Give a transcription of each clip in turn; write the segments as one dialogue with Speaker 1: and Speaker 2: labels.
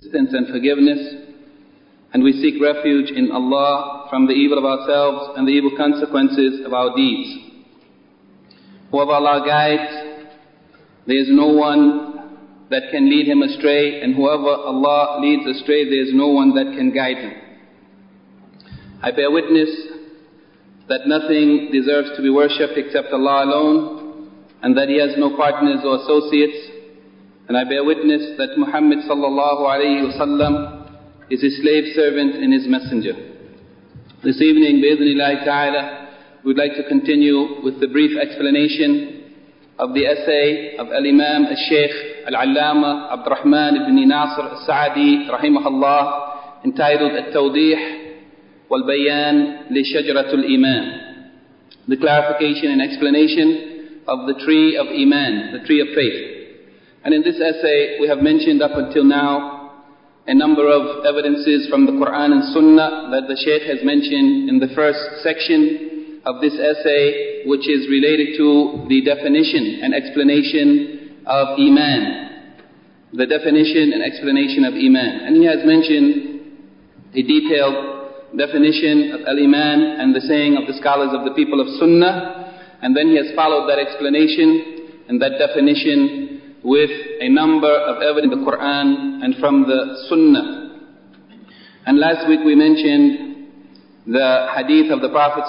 Speaker 1: assistance and forgiveness, and we seek refuge in Allah from the evil of ourselves and the evil consequences of our deeds. Whoever Allah guides, there is no one that can lead him astray, and whoever Allah leads astray, there is no one that can guide him. I bear witness that nothing deserves to be worshipped except Allah alone, and that He has no partners or associates. And I bear witness that Muhammad sallallahu alayhi wa sallam is His slave servant and His messenger. This evening, bi-idhnillahi ta'ala, we would like to continue with the brief explanation of the essay of Al-Imam Al-Shaykh Al-Allama Abdurrahman ibn Nasir Al-Sa'di rahimahullah, entitled Al-Tawdih Wal-Bayan Li Shajaratul Iman, the clarification and explanation of the tree of Iman, the tree of faith. And in this essay we have mentioned up until now a number of evidences from the Quran and Sunnah that the Shaykh has mentioned in the first section of this essay, which is related to the definition and explanation of Iman. The definition and explanation of Iman. And he has mentioned a detailed definition of Al-Iman and the saying of the scholars of the people of Sunnah. And then he has followed that explanation and that definition with a number of evidence in the Quran and from the Sunnah. And last week we mentioned the hadith of the Prophet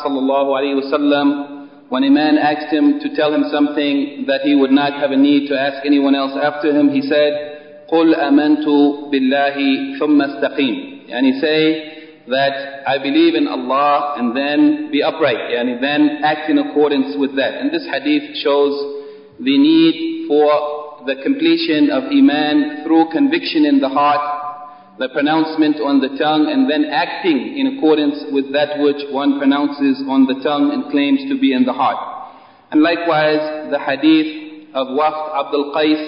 Speaker 1: ﷺ, when a man asked him to tell him something that he would not have a need to ask anyone else after him, he said, قُلْ أَمَنْتُ بِاللَّهِ ثُمَّ اسْتَقِيمُ. And he say that I believe in Allah and then be upright, and then act in accordance with that. And this hadith shows the need for the completion of Iman through conviction in the heart, the pronouncement on the tongue, and then acting in accordance with that which one pronounces on the tongue and claims to be in the heart. And likewise the hadith of Wafd Abdul Qais,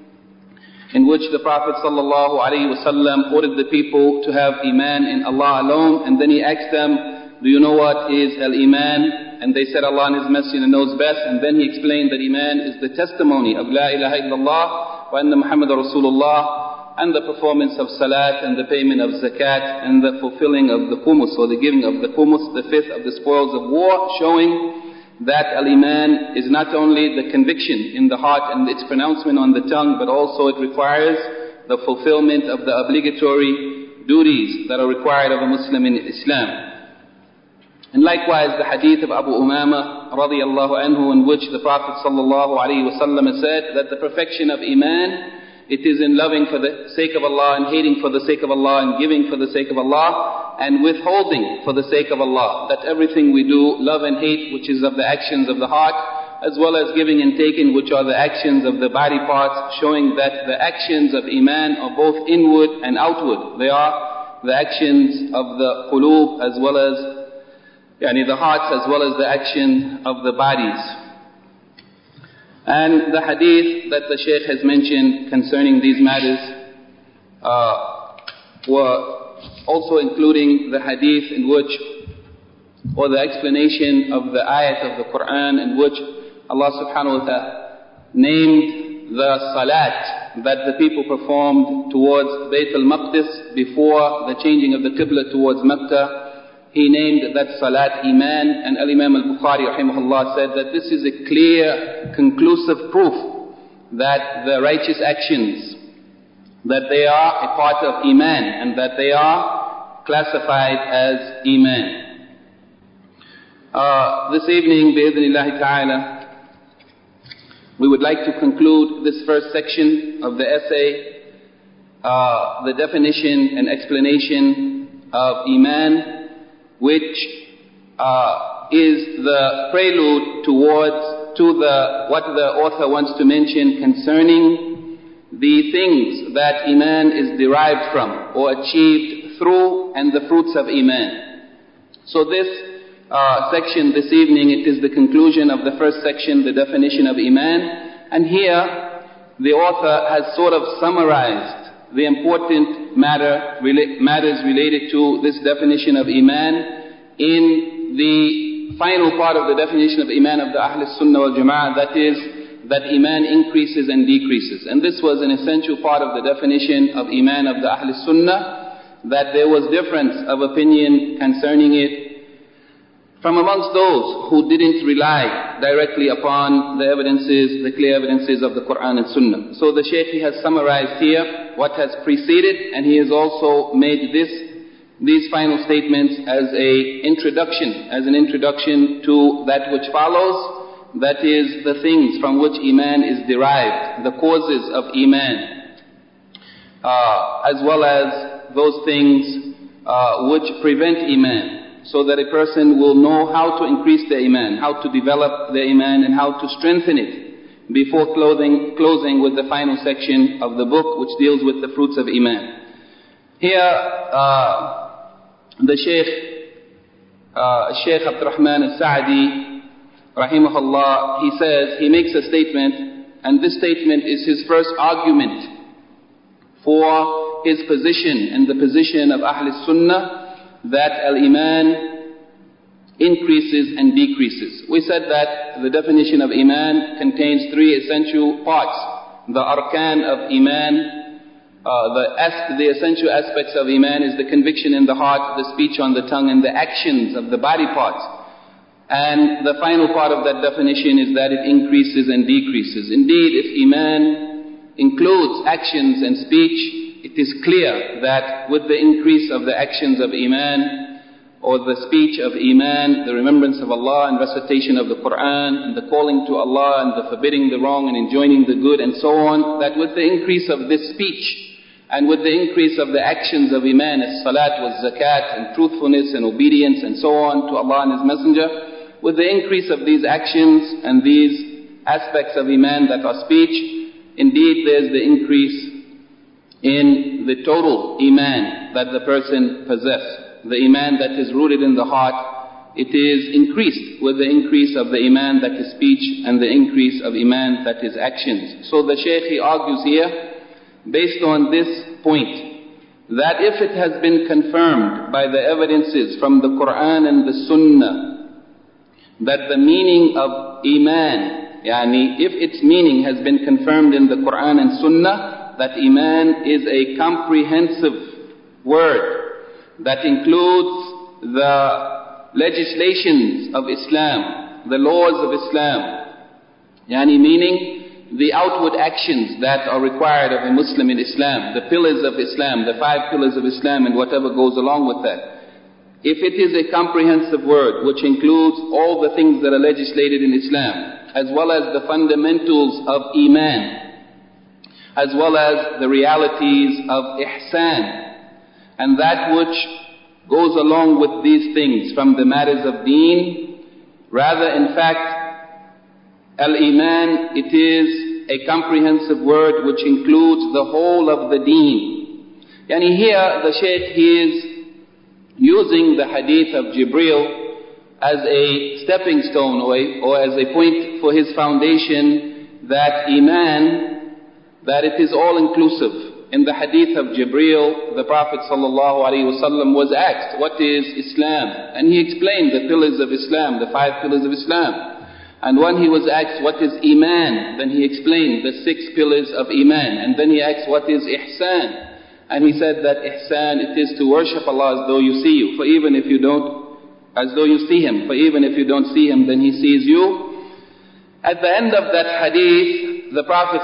Speaker 1: in which the Prophet ﷺ ordered the people to have Iman in Allah alone, and then he asked them, do you know what is Al-Iman? And they said, Allah and His Messenger knows best. And then he explained that Iman is the testimony of La ilaha illallah wa anna Muhammad Rasulullah, and the performance of Salat, and the payment of Zakat, and the fulfilling of the Khumus, or the giving of the Khumus, the fifth of the spoils of war, showing that Al-Iman is not only the conviction in the heart and its pronouncement on the tongue, but also it requires the fulfillment of the obligatory duties that are required of a Muslim in Islam. And likewise the hadith of Abu Umama radiyallahu anhu, in which the Prophet sallallahu alaihi wasallam said that the perfection of Iman, it is in loving for the sake of Allah, and hating for the sake of Allah, and giving for the sake of Allah, and withholding for the sake of Allah. That everything we do, love and hate, which is of the actions of the heart, as well as giving and taking, which are the actions of the body parts, showing that the actions of Iman are both inward and outward. They are the actions of the qulub as well as the hearts, as well as the action of the bodies. And the hadith that the Shaykh has mentioned concerning these matters were also including the hadith in which, or the explanation of the ayat of the Quran, in which Allah subhanahu wa ta'ala named the salat that the people performed towards Bayt al-Maqdis before the changing of the Qibla towards Mecca. He named that Salat Iman, and Al-Imam Al-Bukhari rahimahullah said that this is a clear, conclusive proof that the righteous actions, that they are a part of Iman, and that they are classified as Iman. This evening, bi-idhnillahi ta'ala, we would like to conclude this first section of the essay, the definition and explanation of Iman, which is the prelude to what the author wants to mention concerning the things that Iman is derived from or achieved through, and the fruits of Iman. So this section this evening, it is the conclusion of the first section, the definition of Iman. And here the author has sort of summarized the important matters related to this definition of Iman in the final part of the definition of Iman of the Ahl Sunnah wal Jama'ah, that is that Iman increases and decreases. And this was an essential part of the definition of Iman of the Ahl Sunnah, that there was difference of opinion concerning it from amongst those who didn't rely directly upon the evidences, the clear evidences of the Quran and Sunnah. So the Shaykh, he has summarized here what has preceded, and he has also made these final statements as an introduction to that which follows. That is the things from which Iman is derived, the causes of Iman, as well as those things which prevent Iman, so that a person will know how to increase their Iman, how to develop their Iman, and how to strengthen it before closing with the final section of the book, which deals with the fruits of Iman. Here, the Shaykh Abdul Rahman al-Sa'di, rahimahullah, he says, he makes a statement, and this statement is his first argument for his position and the position of Ahl Sunnah, that al-Iman increases and decreases. We said that the definition of Iman contains three essential parts: the arkan of Iman, the essential aspects of Iman is the conviction in the heart, the speech on the tongue, and the actions of the body parts. And the final part of that definition is that it increases and decreases. Indeed, if Iman includes actions and speech, it is clear that with the increase of the actions of Iman, or the speech of Iman, the remembrance of Allah and recitation of the Quran, and the calling to Allah and the forbidding the wrong and enjoining the good and so on, that with the increase of this speech and with the increase of the actions of Iman, as salat was zakat and truthfulness and obedience and so on to Allah and His Messenger, with the increase of these actions and these aspects of Iman that are speech, indeed there's the increase in the total Iman that the person possesses. The Iman that is rooted in the heart, it is increased with the increase of the Iman that is speech and the increase of Iman that is actions. So the Shaykh, he argues here, based on this point, that if it has been confirmed by the evidences from the Quran and the Sunnah, that the meaning of Iman, if its meaning has been confirmed in the Quran and Sunnah, that Iman is a comprehensive word that includes the legislations of Islam, the laws of Islam, meaning the outward actions that are required of a Muslim in Islam, the pillars of Islam, the 5 pillars of Islam, and whatever goes along with that. If it is a comprehensive word which includes all the things that are legislated in Islam, as well as the fundamentals of Iman, as well as the realities of Ihsan, and that which goes along with these things from the matters of deen, rather in fact, al-Iman, it is a comprehensive word which includes the whole of the deen. Here the Shaykh, he is using the hadith of Jibreel as a stepping stone or as a point for his foundation, that Iman, that it is all inclusive. In the hadith of Jibreel, the Prophet ﷺ was asked, what is Islam? And he explained the pillars of Islam, the 5 pillars of Islam. And when he was asked, what is Iman? Then he explained the 6 pillars of Iman. And then he asked, what is Ihsan? And he said that Ihsan, it is to worship Allah as though you see you. For even if you don't, as though you see Him. For even if you don't see Him, then He sees you. At the end of that hadith, the Prophet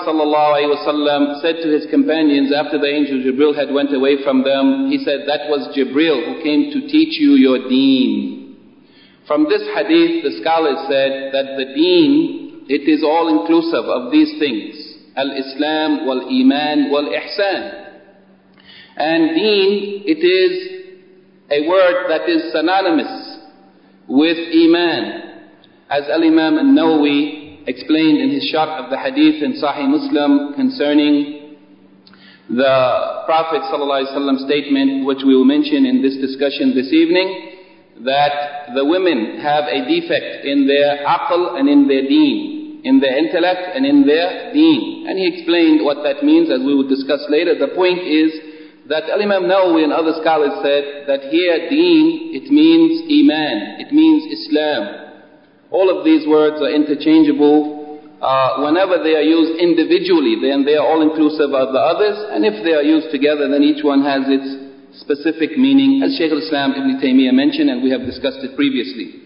Speaker 1: ﷺ said to his companions, after the angel Jibreel had went away from them, he said, that was Jibreel who came to teach you your deen. From this hadith, the scholars said that the deen, it is all inclusive of these things. Al-Islam, wal-Iman, wal-Ihsan. And deen, it is a word that is synonymous with Iman. As Al-Imam al-Nawawi explained in his sharh of the hadith in Sahih Muslim concerning the Prophet ﷺ statement, which we will mention in this discussion this evening, that the women have a defect in their aql and in their deen, in their intellect and in their deen. And he explained what that means, as we will discuss later. The point is that Al-Imam Nawawi and other scholars said that here deen, it means Iman, it means Islam. All of these words are interchangeable whenever they are used individually, then they are all inclusive of the others, and if they are used together, then each one has its specific meaning, as Shaykh al-Islam Ibn Taymiyyah mentioned, and we have discussed it previously.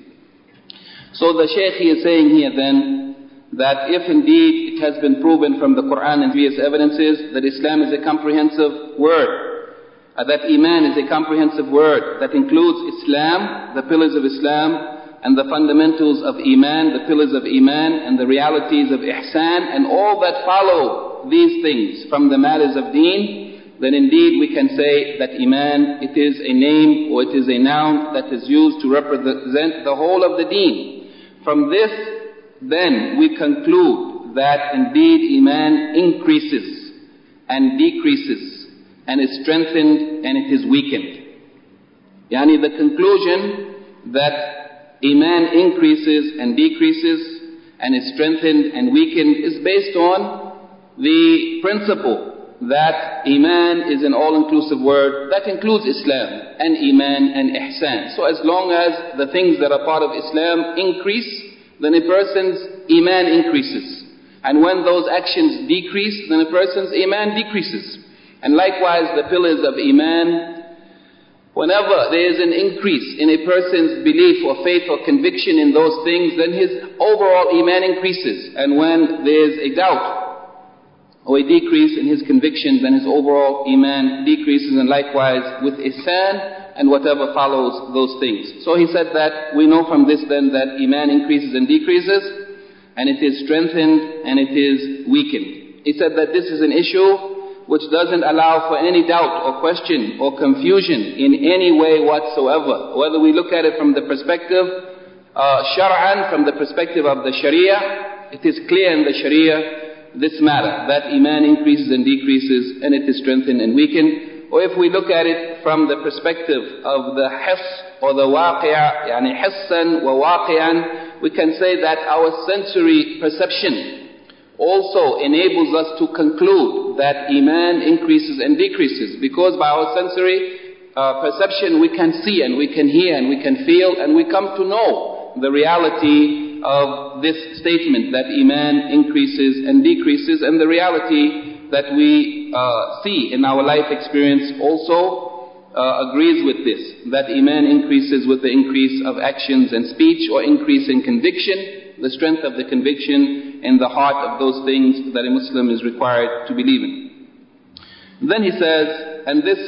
Speaker 1: So the Shaykh is saying here then, that if indeed it has been proven from the Quran and various evidences that Islam is a comprehensive word, that Iman is a comprehensive word that includes Islam, the pillars of Islam, and the fundamentals of Iman, the pillars of Iman, and the realities of Ihsan, and all that follow these things from the matters of Deen, then indeed we can say that Iman, it is a name or it is a noun that is used to represent the whole of the Deen. From this, then we conclude that indeed Iman increases and decreases and is strengthened and it is weakened. Yani the conclusion that Iman increases and decreases and is strengthened and weakened is based on the principle that Iman is an all-inclusive word that includes Islam and Iman and Ihsan. So as long as the things that are part of Islam increase, then a person's Iman increases. And when those actions decrease, then a person's Iman decreases. And likewise the pillars of Iman, whenever there is an increase in a person's belief or faith or conviction in those things, then his overall Iman increases. And when there is a doubt or a decrease in his conviction, then his overall Iman decreases, and likewise with Ihsan and whatever follows those things. So he said that we know from this then that Iman increases and decreases, and it is strengthened and it is weakened. He said that this is an issue which doesn't allow for any doubt or question or confusion in any way whatsoever. Whether we look at it from the perspective, shar'an, from the perspective of the Sharia, it is clear in the Sharia, this matter, that Iman increases and decreases and it is strengthened and weakened. Or if we look at it from the perspective of the hiss or the waqi'a, yani hissan wa waqi'an, we can say that our sensory perception also enables us to conclude that Iman increases and decreases, because by our sensory perception we can see and we can hear and we can feel and we come to know the reality of this statement that Iman increases and decreases, and the reality that we see in our life experience also agrees with this, that Iman increases with the increase of actions and speech, or increase in conviction, the strength of the conviction in the heart of those things that a Muslim is required to believe in. Then he says, and this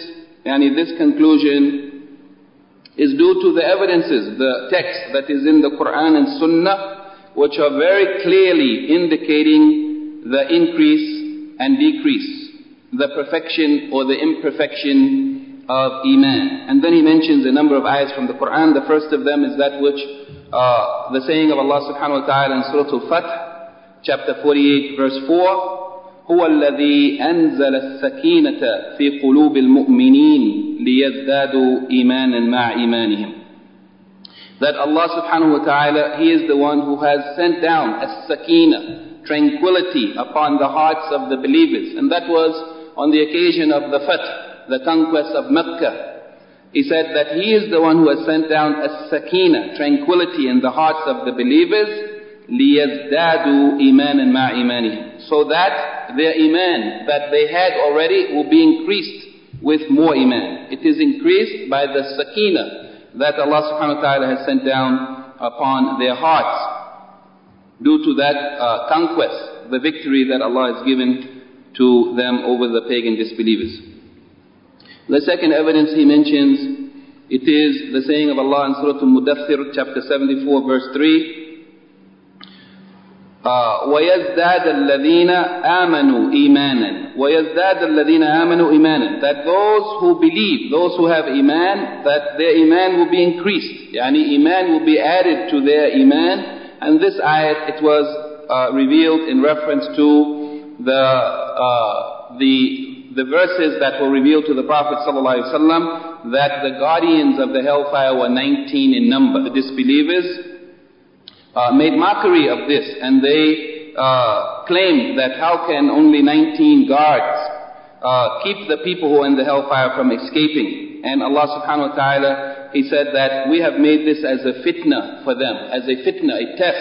Speaker 1: conclusion is due to the evidences, the text that is in the Quran and Sunnah, which are very clearly indicating the increase and decrease, the perfection or the imperfection of Iman. And then he mentions a number of ayahs from the Quran. The first of them is that which, the saying of Allah subhanahu wa ta'ala in Surah Al-Fath, chapter 48, verse 4, هو الذي أنزل السكينة في قلوب المؤمنين ليزدادوا إيمانا مع إيمانهم. That Allah subhanahu wa ta'ala, He is the one who has sent down as-sakina, tranquility upon the hearts of the believers. And that was on the occasion of the Fath, the conquest of Mecca. He said that He is the one who has sent down as-sakina, tranquility in the hearts of the believers, لِيَزْدَادُوا إِيمَانًا مَعَ إِيمَانِهِمْ, so that their Iman that they had already will be increased with more Iman. It is increased by the sakina that Allah subhanahu wa ta'ala has sent down upon their hearts due to that conquest, the victory that Allah has given to them over the pagan disbelievers. The second evidence he mentions, it is the saying of Allah in Surah Al-Mudaththir, chapter 74, verse 3, وَيَزْدَادَ الَّذِينَ آمَنُوا إِيمَانًا وَيَزْدَادَ الَّذِينَ آمَنُوا إِيمَانًا, that those who believe, those who have Iman, that their Iman will be increased. Yani Iman will be added to their Iman. And this ayat, it was revealed in reference to the verses that were revealed to the Prophet ﷺ, that the guardians of the hellfire were 19 in number. The disbelievers made mockery of this, and they claimed that how can only 19 guards keep the people who are in the hellfire from escaping? And Allah subhanahu wa ta'ala, He said that we have made this as a fitna for them, as a fitna, a test,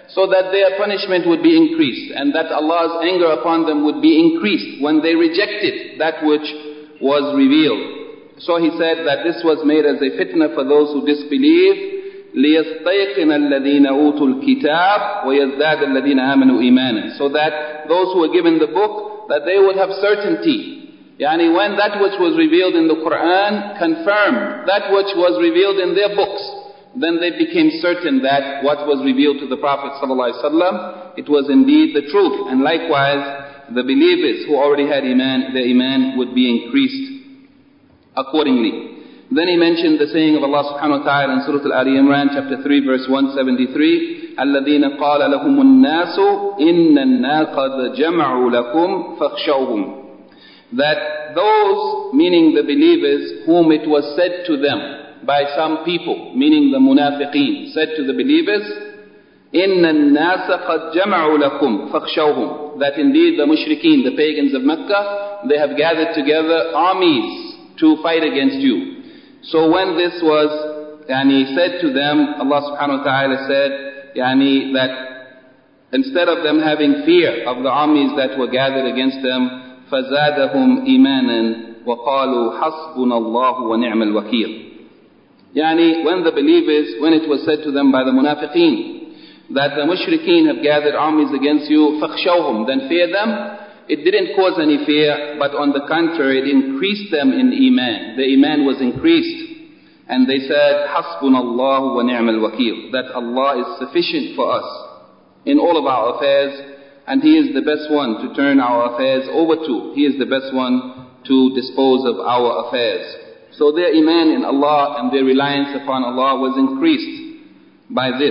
Speaker 1: so that their punishment would be increased and that Allah's anger upon them would be increased when they rejected that which was revealed. So he said that this was made as a fitna for those who disbelieve, لِيَسْتَيْقِنَ الَّذِينَ أُوتُوا الْكِتَابَ وَيَزْدَادَ الَّذِينَ آمَنُوا إِيمَانًا, so that those who were given the book, that they would have certainty. Yani when that which was revealed in the Quran confirmed that which was revealed in their books, then they became certain that what was revealed to the Prophet ﷺ, it was indeed the truth. And likewise, the believers who already had iman, their iman would be increased accordingly. Then he mentioned the saying of Allah subhanahu wa ta'ala in Surah Al-Ali Imran, chapter 3, verse 173, الَّذِينَ قَالَ لَهُمُ النَّاسُ إِنَّ النَّاسَ قَدْ جَمَعُوا لَكُمْ فَاخْشَوْهُمْ, that those, meaning the believers, whom it was said to them by some people, meaning the munafiqeen, said to the believers, إِنَّ النَّاسَ قَدْ جَمَعُوا لَكُمْ فَاخْشَوْهُمْ, that indeed the mushrikeen, the pagans of Mecca, they have gathered together armies to fight against you. So when this was said to them, Allah subhanahu wa ta'ala said that instead of them having fear of the armies that were gathered against them, فَزَادَهُمْ إِيمَانًا وَقَالُوا حَسْبُنَا اللَّهُ وَنِعْمَ الْوَكِيلُ. When the believers, when it was said to them by the munafiqeen that the mushrikeen have gathered armies against you, فَخْشَوْهُمْ, then fear them, it didn't cause any fear, but on the contrary, it increased them in iman. The iman was increased. And they said, حَسْبُنَا اللَّهُ وَنِعْمَ الْوَكِيلُ, that Allah is sufficient for us in all of our affairs, and He is the best one to turn our affairs over to. He is the best one to dispose of our affairs. So their iman in Allah and their reliance upon Allah was increased by this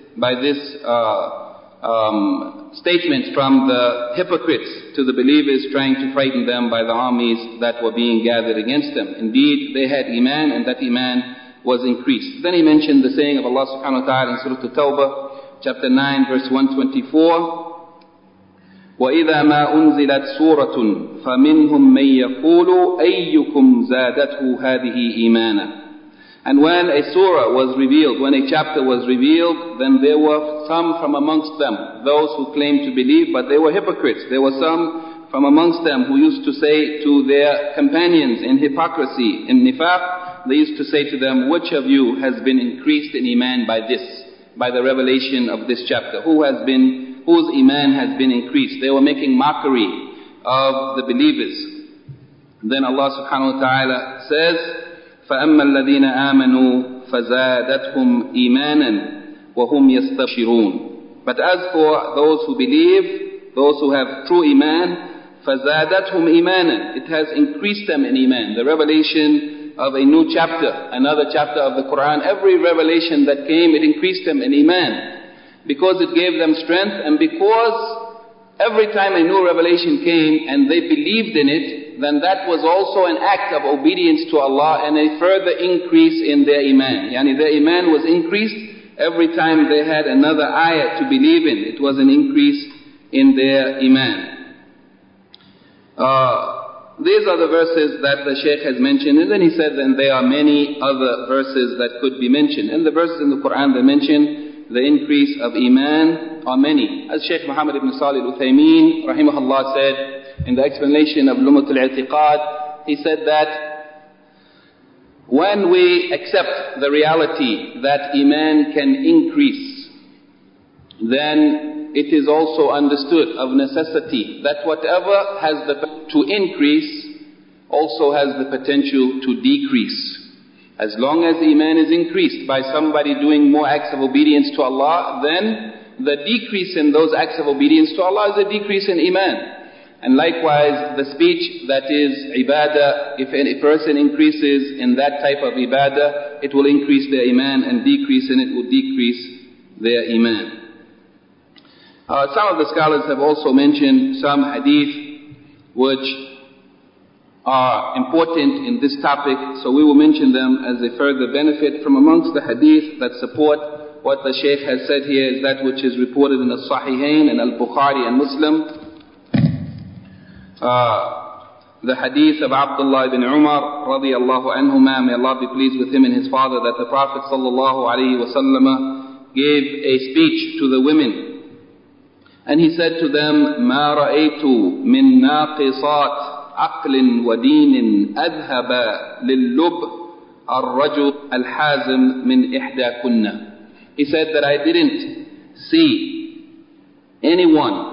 Speaker 1: statement from the hypocrites to the believers, trying to frighten them by the armies that were being gathered against them. Indeed, they had iman, and that iman was increased. Then he mentioned the saying of Allah subhanahu wa ta'ala in Surah At-Tawbah, chapter 9, verse 124, وَإِذَا مَا أُنزِلَتْ سُورَةٌ فَمِنْهُمْ مَنْ يَقُولُ أَيُّكُمْ زَادَتْهُ هَذِهِ إِيمَانًا. And when a surah was revealed, when a chapter was revealed, then there were some from amongst them, those who claimed to believe, but they were hypocrites. There were some from amongst them who used to say to their companions in hypocrisy, in nifaq, they used to say to them, which of you has been increased in iman by this, by the revelation of this chapter? Whose iman has been increased? They were making mockery of the believers. Then Allah subhanahu wa ta'ala says, فَأَمَّا الَّذِينَ آمَنُوا فَزَادَتْهُمْ إِيمَانًا وَهُمْ يَسْتَبْشِرُونَ. But as for those who believe, those who have true iman, فَزَادَتْهُمْ إِيمَانًا, it has increased them in iman. The revelation of a new chapter, another chapter of the Quran, every revelation that came, it increased them in iman, because it gave them strength, and because every time a new revelation came and they believed in it, then that was also an act of obedience to Allah and a further increase in their iman. Their iman was increased every time they had another ayah to believe in. It was an increase in their iman. These are the verses that the Shaykh has mentioned, and then he said that there are many other verses that could be mentioned. And the verses in the Quran that mention the increase of iman are many. As Shaykh Muhammad ibn Salih al-Uthaymeen rahimahullah said in the explanation of Lumut al-I'tiqad, he said that when we accept the reality that iman can increase, then it is also understood of necessity that whatever has the to increase also has the potential to decrease. As long as iman is increased by somebody doing more acts of obedience to Allah, then the decrease in those acts of obedience to Allah is a decrease in iman. And likewise, the speech that is ibadah, if a person increases in that type of ibadah, it will increase their iman, and decrease in it will decrease their iman. Some of the scholars have also mentioned some hadith which are important in this topic, so we will mention them as a further benefit. From amongst the hadith that support what the Shaykh has said here is that which is reported in the Sahihain and Al-Bukhari and Muslim. The hadith of Abdullah ibn Umar radiyallahu anhuma, may Allah be pleased with him and his father, that the Prophet sallallahu alayhi wa sallam, gave a speech to the women. And he said to them, مَا رَأَيْتُ مِن نَاقِصَاتِ عَقْلٍ وَدِينٍ أَذْهَبَ لِلُّبِّ الرَّجُلُ الْحَازِمِ مِنْ إِحْدَاكُنَّ. He said that I didn't see anyone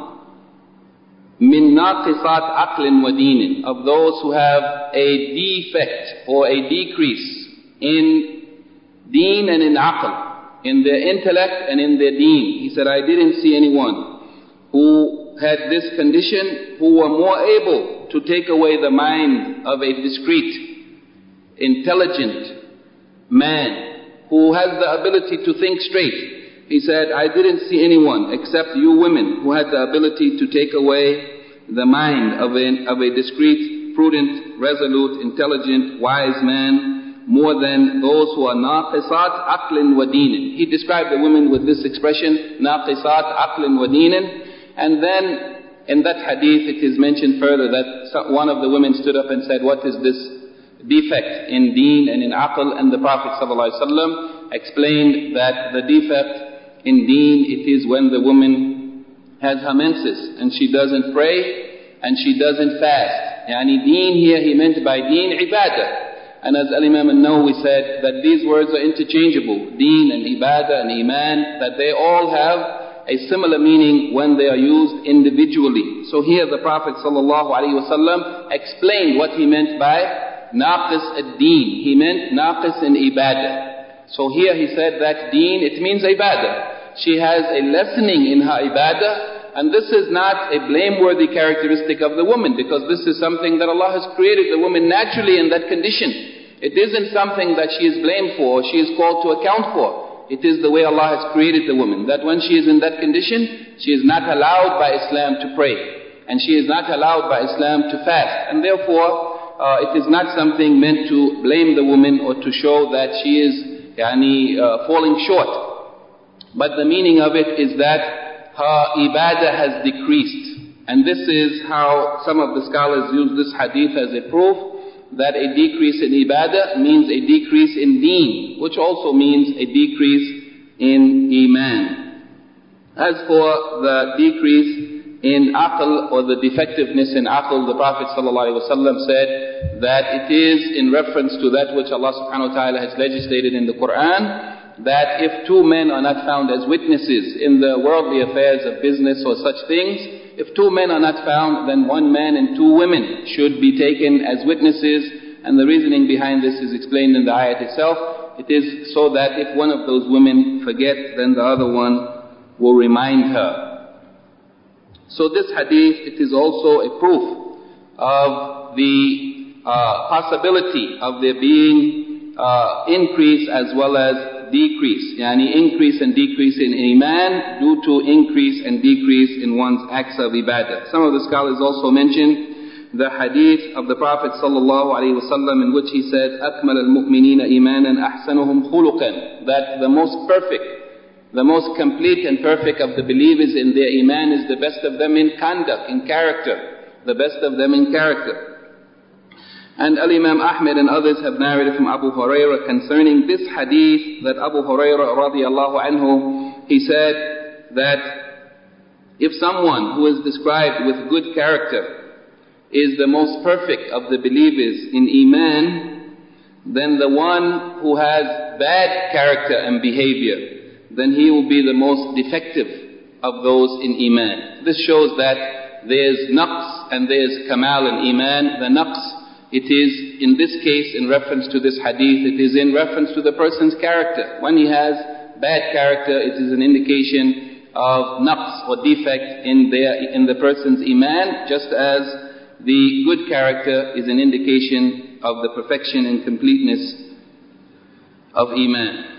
Speaker 1: min naqisat aqlin wa deenin, of those who have a defect or a decrease in deen and in aql, in their intellect and in their deen. He said, I didn't see anyone who had this condition who were more able to take away the mind of a discreet, intelligent man who has the ability to think straight. He said, I didn't see anyone except you women who had the ability to take away the mind of a discreet, prudent, resolute, intelligent, wise man more than those who are naqisat aqlin wa deenin. He described the women with this expression, naqisat aqlin wa deenin. And then in that hadith it is mentioned further that one of the women stood up and said, what is this defect in deen and in aql? And the Prophet ﷺ explained that the defect in deen, it is when the woman has her menses and she doesn't pray and she doesn't fast. Yani deen here, he meant by deen ibadah. And as Imam al-Nawawi said, that these words are interchangeable. Deen and ibadah and iman, that they all have a similar meaning when they are used individually. So here the Prophet ﷺ explained what he meant by naqis ad-deen. He meant naqis in ibadah. So here he said that deen, it means ibadah. She has a lessening in her ibadah, and this is not a blameworthy characteristic of the woman, because this is something that Allah has created the woman naturally in that condition. It isn't something that she is blamed for or she is called to account for. It is the way Allah has created the woman, that when she is in that condition, she is not allowed by Islam to pray, and she is not allowed by Islam to fast, and therefore it is not something meant to blame the woman or to show that she is falling short. But the meaning of it is that her ibadah has decreased. And this is how some of the scholars use this hadith as a proof that a decrease in ibadah means a decrease in deen, which also means a decrease in iman. As for the decrease in aql or the defectiveness in aql, the Prophet ﷺ said that it is in reference to that which Allah subhanahu wa ta'ala has legislated in the Quran, that if two men are not found as witnesses in the worldly affairs of business or such things, if two men are not found, then one man and two women should be taken as witnesses. And the reasoning behind this is explained in the ayat itself. It is so that if one of those women forgets, then the other one will remind her. So this hadith, it is also a proof of the possibility of there being increase as well as decrease. Yani increase and decrease in iman due to increase and decrease in one's acts of ibadah. Some of the scholars also mentioned the hadith of the Prophet ﷺ in which he said, أَكْمَلَ الْمُؤْمِنِينَ إِيمَانًا أَحْسَنُهُمْ خُلُقًا, that the most perfect, the most complete and perfect of the believers in their iman is the best of them in conduct, in character. The best of them in character. And Al-Imam Ahmed and others have narrated from Abu Hurairah concerning this hadith, that Abu Hurairah radiallahu anhu, he said that if someone who is described with good character is the most perfect of the believers in iman, then the one who has bad character and behavior, then he will be the most defective of those in iman. This shows that there's naqs and there's kamal in iman. The naqs, it is in this case in reference to this hadith, it is in reference to the person's character. When he has bad character, it is an indication of naqs or defect in the person's iman, just as the good character is an indication of the perfection and completeness of iman.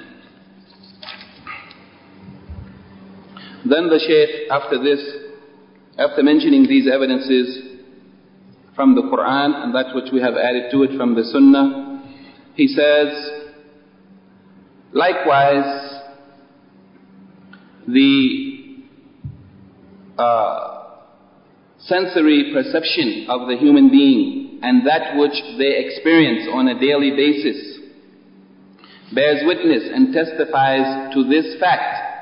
Speaker 1: Then the Shaykh, after mentioning these evidences from the Quran and that which we have added to it from the Sunnah, he says, likewise, the sensory perception of the human being and that which they experience on a daily basis bears witness and testifies to this fact,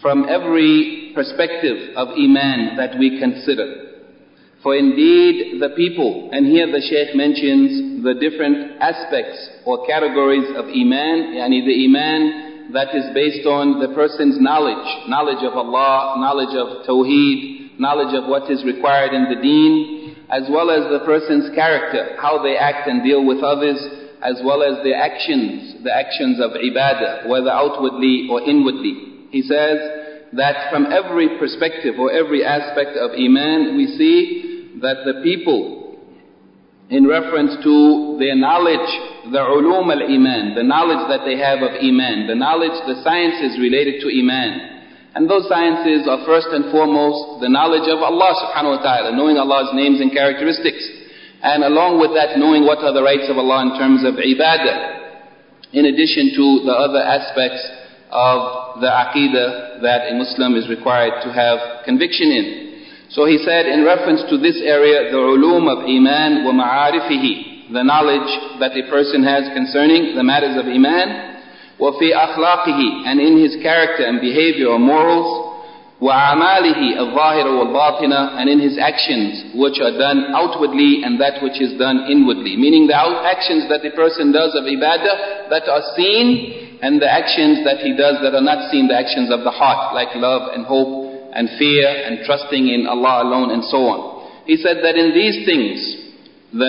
Speaker 1: from every perspective of Iman that we consider. For indeed the people, and here the Shaykh mentions the different aspects or categories of Iman, yani the Iman that is based on the person's knowledge of Allah, knowledge of Tawheed, knowledge of what is required in the deen, as well as the person's character, how they act and deal with others, as well as the actions of ibadah, whether outwardly or inwardly. He says that from every perspective or every aspect of Iman, we see that the people, in reference to their knowledge, the ulum al-Iman, the knowledge that they have of Iman, the knowledge, the sciences related to Iman. And those sciences are first and foremost the knowledge of Allah subhanahu wa ta'ala, knowing Allah's names and characteristics. And along with that, knowing what are the rights of Allah in terms of ibadah, in addition to the other aspects of the aqidah that a Muslim is required to have conviction in. So he said, in reference to this area, the ulum of Iman wa ma'arifihi, the knowledge that a person has concerning the matters of Iman, wa fi akhlaqihi, and in his character and behavior or morals, wa amalihi al-zahira wal-batina, and in his actions which are done outwardly and that which is done inwardly. Meaning the actions that the person does of ibadah that are seen, and the actions that he does that are not seen, the actions of the heart, like love and hope and fear and trusting in Allah alone and so on. He said that in these things, the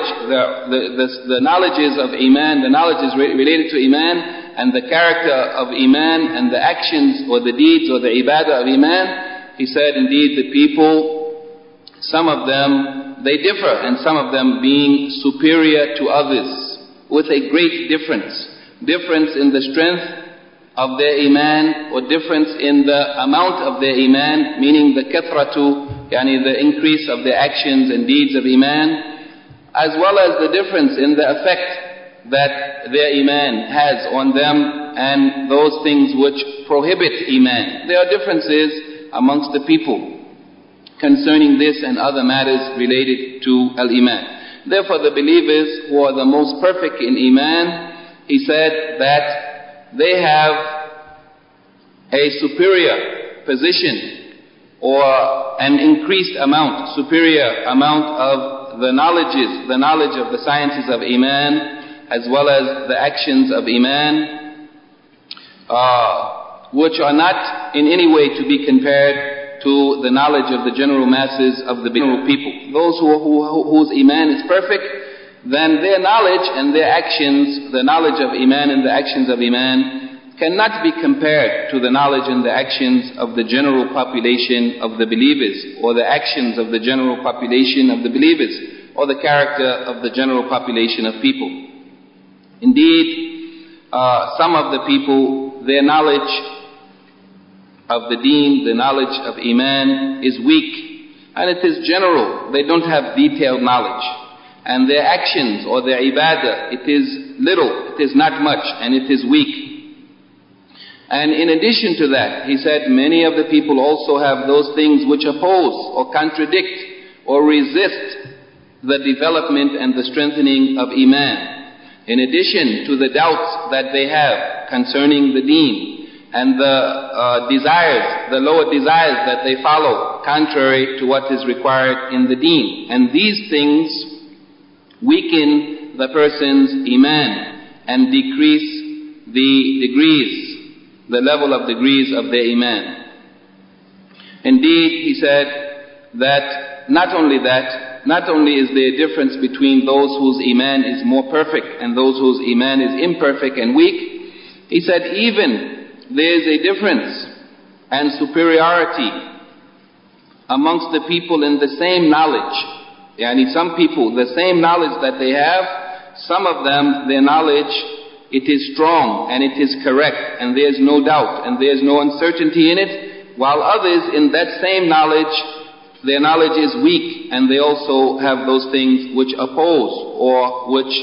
Speaker 1: knowledges of Iman, the knowledges related to Iman, and the character of Iman, and the actions or the deeds or the ibadah of Iman, he said indeed the people, some of them, they differ, and some of them being superior to others, with a great difference. Difference in the strength of their Iman, or difference in the amount of their Iman, meaning the kathratu, yani the increase of their actions and deeds of Iman, as well as the difference in the effect that their Iman has on them and those things which prohibit Iman. There are differences amongst the people concerning this and other matters related to Al-Iman. Therefore the believers who are the most perfect in Iman, he said that they have a superior position or an increased amount, superior amount of the knowledge of the sciences of Iman, as well as the actions of Iman, which are not in any way to be compared to the knowledge of the general masses of the general people. Those whose Iman is perfect, then their knowledge and their actions, the knowledge of Iman and the actions of Iman, cannot be compared to the knowledge and the actions of the general population of the believers, or the actions of the general population of the believers, or the character of the general population of people. Indeed, some of the people, their knowledge of the deen, the knowledge of Iman is weak, and it is general. They don't have detailed knowledge. And their actions or their ibadah, it is little, it is not much, and it is weak. And in addition to that, he said many of the people also have those things which oppose or contradict or resist the development and the strengthening of Iman. In addition to the doubts that they have concerning the deen, and the desires, the lower desires that they follow, contrary to what is required in the deen. And these things weaken the person's Iman and decrease the level of degrees of their Iman. Indeed, he said that not only is there a difference between those whose Iman is more perfect and those whose Iman is imperfect and weak, he said even there is a difference and superiority amongst the people in the same knowledge. Yani some people, the same knowledge that they have, some of them, their knowledge, it is strong and it is correct and there is no doubt and there is no uncertainty in it, while others in that same knowledge, their knowledge is weak and they also have those things which oppose or which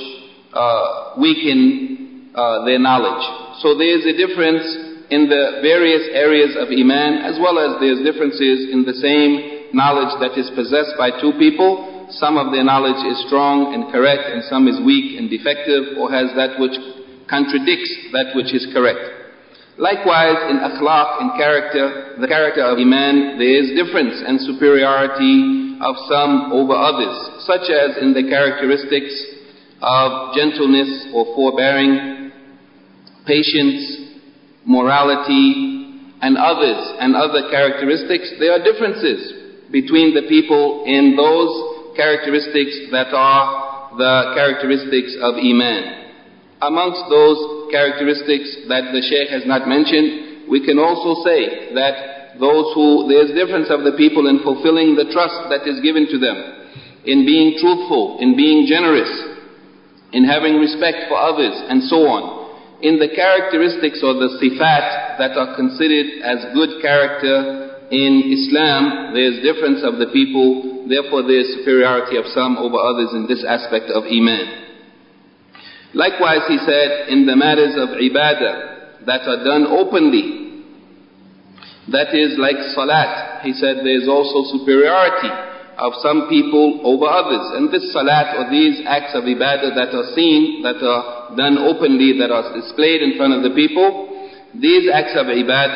Speaker 1: weaken their knowledge. So there is a difference in the various areas of Iman, as well as there is differences in the same knowledge that is possessed by two people. Some of their knowledge is strong and correct, and some is weak and defective, or has that which contradicts that which is correct. Likewise, in akhlaq, in character, the character of Iman, there is difference and superiority of some over others, such as in the characteristics of gentleness or forbearing, patience, morality, and others, and other characteristics. There are differences between the people in those characteristics that are the characteristics of Iman. Amongst those characteristics that the Shaykh has not mentioned, we can also say that there's difference of the people in fulfilling the trust that is given to them, in being truthful, in being generous, in having respect for others, and so on. In the characteristics or the sifat that are considered as good character in Islam, there's difference of the people, therefore there's superiority of some over others in this aspect of Iman. Likewise, he said, in the matters of ibadah that are done openly, that is like salat, he said there is also superiority of some people over others. And this salat or these acts of ibadah that are seen, that are done openly, that are displayed in front of the people, these acts of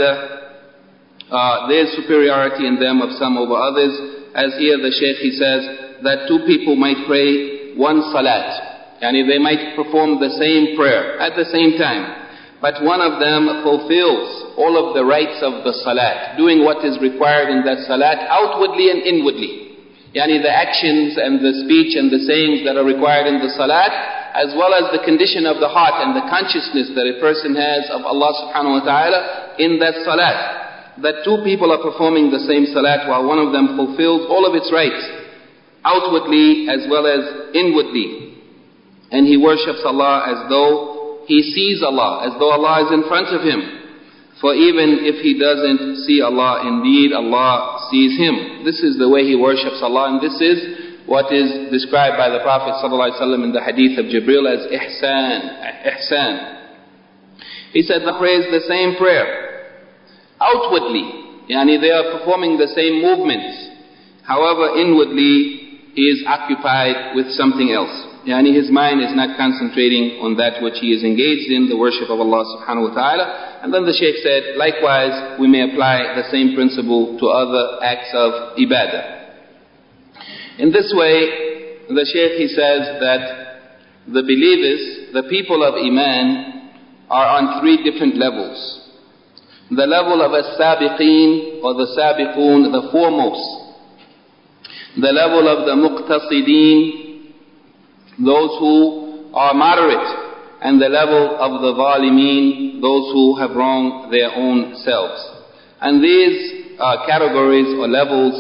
Speaker 1: ibadah, there is superiority in them of some over others. As here the Shaykh, he says that two people might pray one salat. Yani they might perform the same prayer at the same time, but one of them fulfills all of the rights of the salat, doing what is required in that salat outwardly and inwardly. Yani the actions and the speech and the sayings that are required in the salat, as well as the condition of the heart and the consciousness that a person has of Allah subhanahu wa ta'ala in that salat. That two people are performing the same salat while one of them fulfills all of its rights, outwardly as well as inwardly. And he worships Allah as though he sees Allah, as though Allah is in front of him. For even if he doesn't see Allah, indeed Allah sees him. This is the way he worships Allah, and this is what is described by the Prophet ﷺ in the hadith of Jibril as ihsan. He said they praise the same prayer outwardly, yani they are performing the same movements. However, inwardly he is occupied with something else. Yani his mind is not concentrating on that which he is engaged in, the worship of Allah subhanahu wa ta'ala. And then the Shaykh said, likewise, we may apply the same principle to other acts of ibadah. In this way, the Shaykh, he says that the believers, the people of Iman, are on three different levels. The level of as-sabiqeen or the sabiqun, the foremost. The level of the muqtasideen, those who are moderate, and the level of the zalimeen, those who have wronged their own selves. And these categories or levels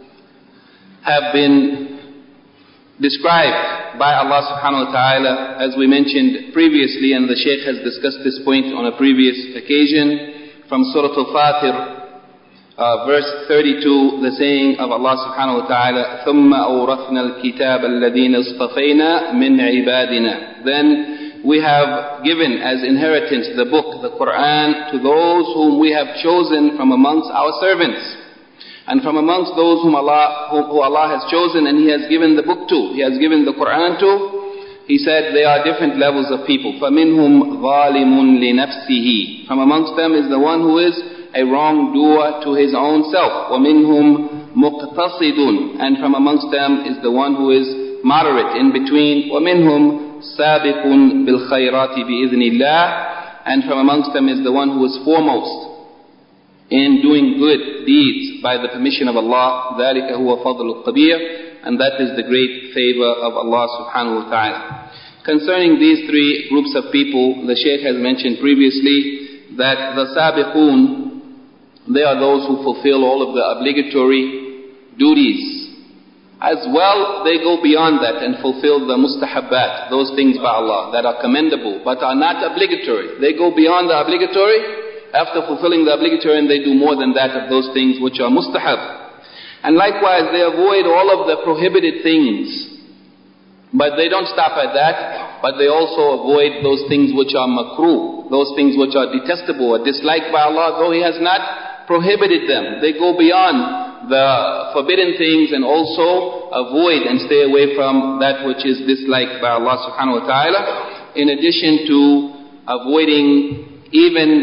Speaker 1: have been described by Allah subhanahu wa ta'ala, as we mentioned previously, and the Shaykh has discussed this point on a previous occasion, from Surah Al-Fatir, verse 32, the saying of Allah subhanahu wa ta'ala, ثُمَّ أَوْرَثْنَا الْكِتَابَ الَّذِينَ اصْطَفَيْنَا مِنْ عِبَادِنَا. Then we have given as inheritance the book, the Quran, to those whom we have chosen from amongst our servants. And from amongst those who Allah has chosen and He has given the book to, He has given the Quran to, He said there are different levels of people. فَمِنْهُمْ ظَالِمٌ لِنَفْسِهِ. From amongst them is the one who is a wrongdoer to his own self. وَمِنْهُمْ مُقْتَصِدٌ. And from amongst them is the one who is moderate in between. وَمِنْهُمْ سَابِقٌ بِالْخَيْرَاتِ بِإِذْنِ اللَّهِ. And from amongst them is the one who is foremost in doing good deeds by the permission of Allah. ذَلِكَ هُوَ فَضْلُ الْقَبِيرِ. And that is the great favor of Allah subhanahu wa ta'ala. Concerning these three groups of people, the Shaykh has mentioned previously that the sabiqun, they are those who fulfill all of the obligatory duties. As well, they go beyond that and fulfill the mustahabbat, those things by Allah that are commendable but are not obligatory. They go beyond the obligatory after fulfilling the obligatory, and they do more than that of those things which are mustahab. And likewise, they avoid all of the prohibited things. But they don't stop at that, but they also avoid those things which are makruh, those things which are detestable or disliked by Allah, though He has not prohibited them. They go beyond the forbidden things and also avoid and stay away from that which is disliked by Allah subhanahu wa ta'ala, in addition to avoiding even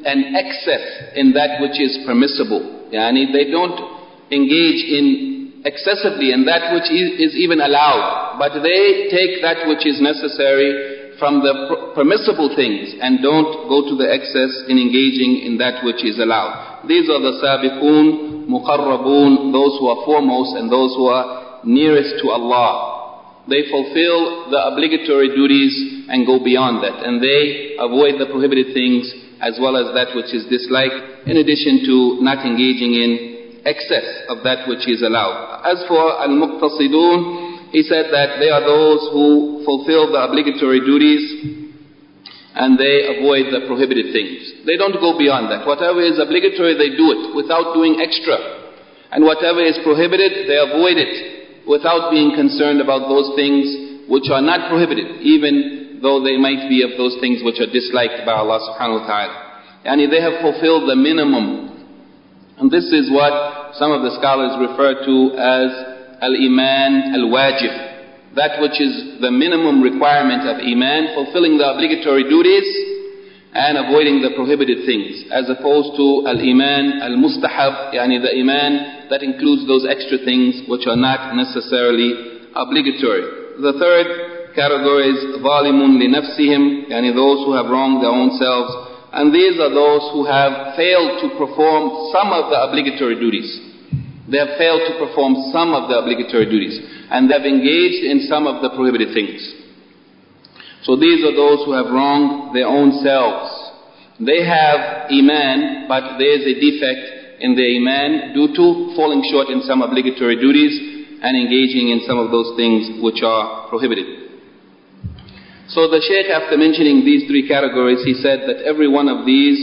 Speaker 1: an excess in that which is permissible. They don't engage in excessively in that which is even allowed, but they take that which is necessary from the permissible things and don't go to the excess in engaging in that which is allowed. These are the sabiqun, muqarrabun, those who are foremost and those who are nearest to Allah. They fulfill the obligatory duties and go beyond that, and they avoid the prohibited things as well as that which is disliked, in addition to not engaging in excess of that which is allowed. As for al-muqtasidun, he said that they are those who fulfill the obligatory duties and they avoid the prohibited things. They don't go beyond that. Whatever is obligatory, they do it without doing extra. And whatever is prohibited, they avoid it without being concerned about those things which are not prohibited, even though they might be of those things which are disliked by Allah subhanahu wa ta'ala. They have fulfilled the minimum. And this is what some of the scholars refer to as al-iman al-wajib, that which is the minimum requirement of iman, fulfilling the obligatory duties and avoiding the prohibited things, as opposed to al-iman al-mustahab, the iman that includes those extra things which are not necessarily obligatory. The third category is zalimun li nafsihim, those who have wronged their own selves. And these are those who have failed to perform some of the obligatory duties. They have failed to perform some of the obligatory duties, and they have engaged in some of the prohibited things. So these are those who have wronged their own selves. They have iman, but there is a defect in their iman due to falling short in some obligatory duties and engaging in some of those things which are prohibited. So the Shaykh, after mentioning these three categories, he said that every one of these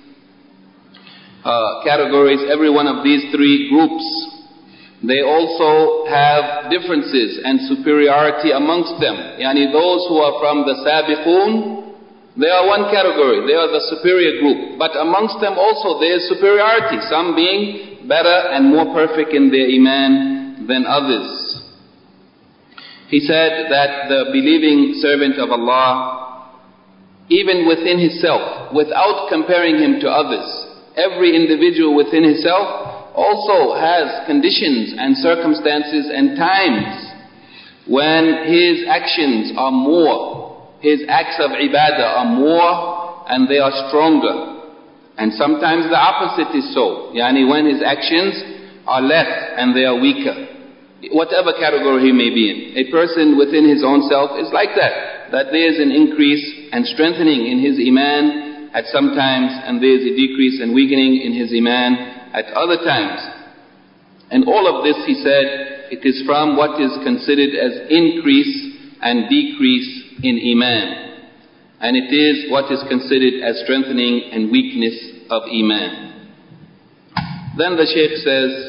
Speaker 1: categories, every one of these three groups, they also have differences and superiority amongst them. Those who are from the sabiqun, they are one category, they are the superior group. But amongst them also there is superiority, some being better and more perfect in their iman than others. He said that the believing servant of Allah, even within himself, without comparing him to others, every individual within himself also has conditions and circumstances and times when his actions are more, his acts of ibadah are more and they are stronger. And sometimes the opposite is so, when his actions are less and they are weaker. Whatever category he may be in. A person within his own self is like that there is an increase and strengthening in his iman at some times, and there is a decrease and weakening in his iman at other times. And all of this, he said, it is from what is considered as increase and decrease in iman. And it is what is considered as strengthening and weakness of iman. Then the Shaykh says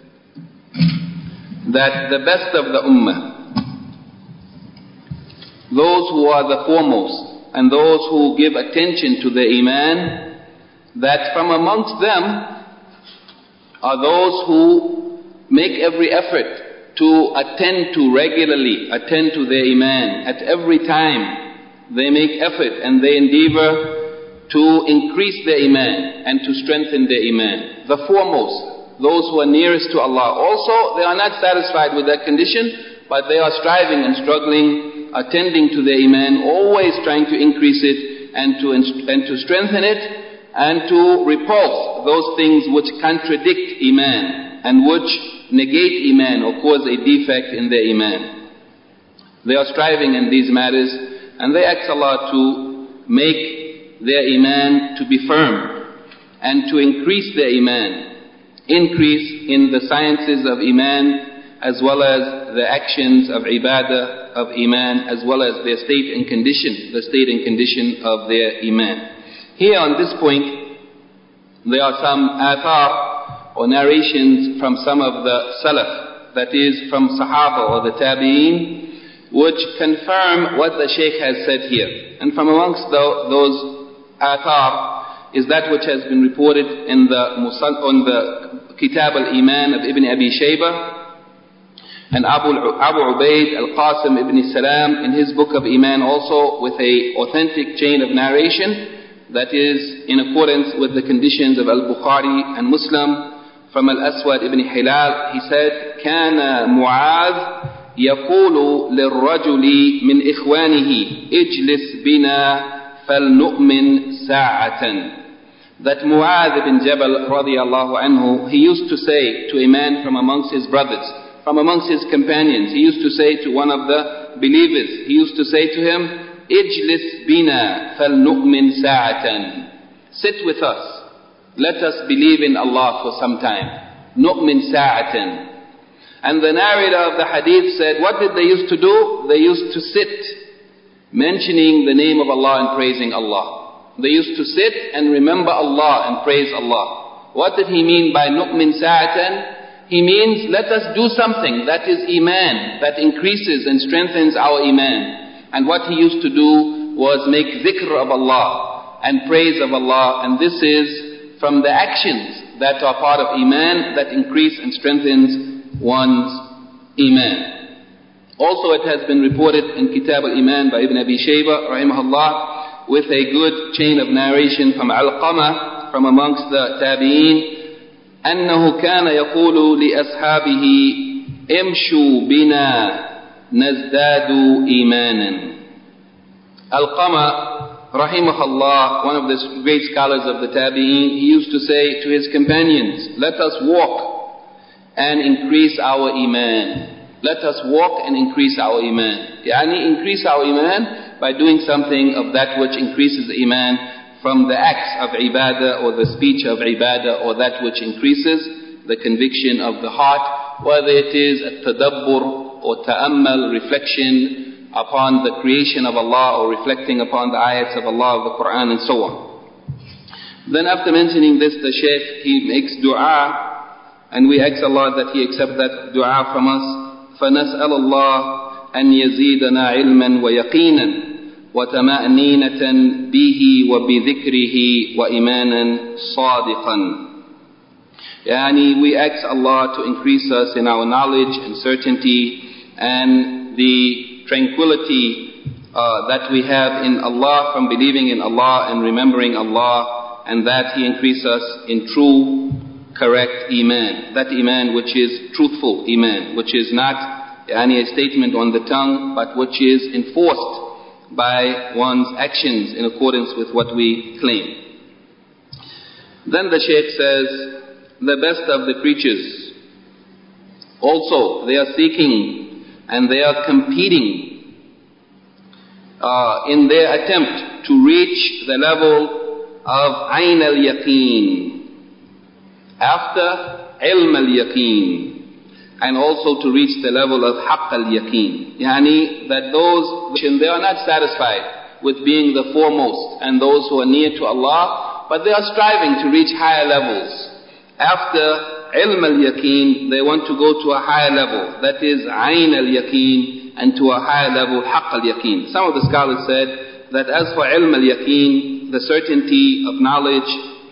Speaker 1: that the best of the ummah, those who are the foremost and those who give attention to the iman, that from amongst them are those who make every effort to attend to regularly, attend to their iman at every time. They make effort and they endeavor to increase their iman and to strengthen their iman. The foremost, those who are nearest to Allah. Also, they are not satisfied with that condition, but they are striving and struggling, attending to their iman, always trying to increase it and to strengthen it, and to repulse those things which contradict iman and which negate iman or cause a defect in their iman. They are striving in these matters, and they ask Allah to make their iman to be firm and to increase their iman. Increase in the sciences of iman, as well as the actions of ibadah of iman, as well as their state and condition, the state and condition of their iman. Here on this point, there are some athar or narrations from some of the salaf, that is from sahaba or the tabi'een, which confirm what the Shaykh has said here. And from amongst those athar is that which has been reported in the Kitab al-Iman of Ibn Abi Shaybah, and Abu Ubaid al-Qasim ibn Salam in his book of Iman also, with a authentic chain of narration, that is in accordance with the conditions of Al-Bukhari and Muslim. From Al-Aswad ibn Hilal, he said, كان معاذ يقول للرجل من إخوانه اجلس بنا فلنؤمن ساعة. That Mu'adh ibn Jabal radiallahu anhu, he used to say to a man from amongst his brothers, from amongst his companions, he used to say to one of the believers, he used to say to him, اجلس بنا فلنؤمن ساعة. Sit with us. Let us believe in Allah for some time. نؤمن ساعة. And the narrator of the hadith said, what did they used to do? They used to sit, mentioning the name of Allah and praising Allah. They used to sit and remember Allah and praise Allah. What did he mean by نؤمن ساعة? He means, let us do something that is iman, that increases and strengthens our iman. And what he used to do was make dhikr of Allah and praise of Allah. And this is from the actions that are part of iman, that increase and strengthens one's iman. Also it has been reported in Kitab al-Iman by Ibn Abi Shayba rahimahullah with a good chain of narration from Alqama, from amongst the Tabi'een, أنه كان يقول لأصحابه امشوا بنا نزداد إيمانا. Alqama rahimahullah, one of the great scholars of the Tabi'een, he used to say to his companions, let us walk and increase our iman. Let us walk and increase our iman. Yani increase our iman by doing something of that which increases iman from the acts of ibadah or the speech of ibadah, or that which increases the conviction of the heart, whether it is a tadabbur or ta'ammal, reflection upon the creation of Allah, or reflecting upon the ayats of Allah, of the Quran, and so on. Then after mentioning this, the Shaykh, he makes dua, and we ask Allah that He accept that dua from us. فَنَسْأَلَ اللَّهِ أَنْ يَزِيدَنَا عِلْمًا وَيَقِينًا وَتَمَأْنِينَةً بِهِ وَبِذِكْرِهِ وَإِيمَانًا صَادِقًا. Yani we ask Allah to increase us in our knowledge and certainty and the tranquility that we have in Allah from believing in Allah and remembering Allah, and that He increase us in true, correct iman. That iman which is truthful iman, which is not a statement on the tongue, but which is enforced by one's actions in accordance with what we claim. Then the Shaykh says, the best of the creatures, also they are seeking and they are competing in their attempt to reach the level of Ayn al-Yaqeen, after Ilm al-Yaqeen, and also to reach the level of Haqq al-Yaqeen. Yani that those, they are not satisfied with being the foremost and those who are near to Allah, but they are striving to reach higher levels. After Ilm al-Yaqeen, they want to go to a higher level, that is Ayn al-Yaqeen, and to a higher level, Haqq al-Yaqeen. Some of the scholars said that as for Ilm al-Yaqeen, the certainty of knowledge,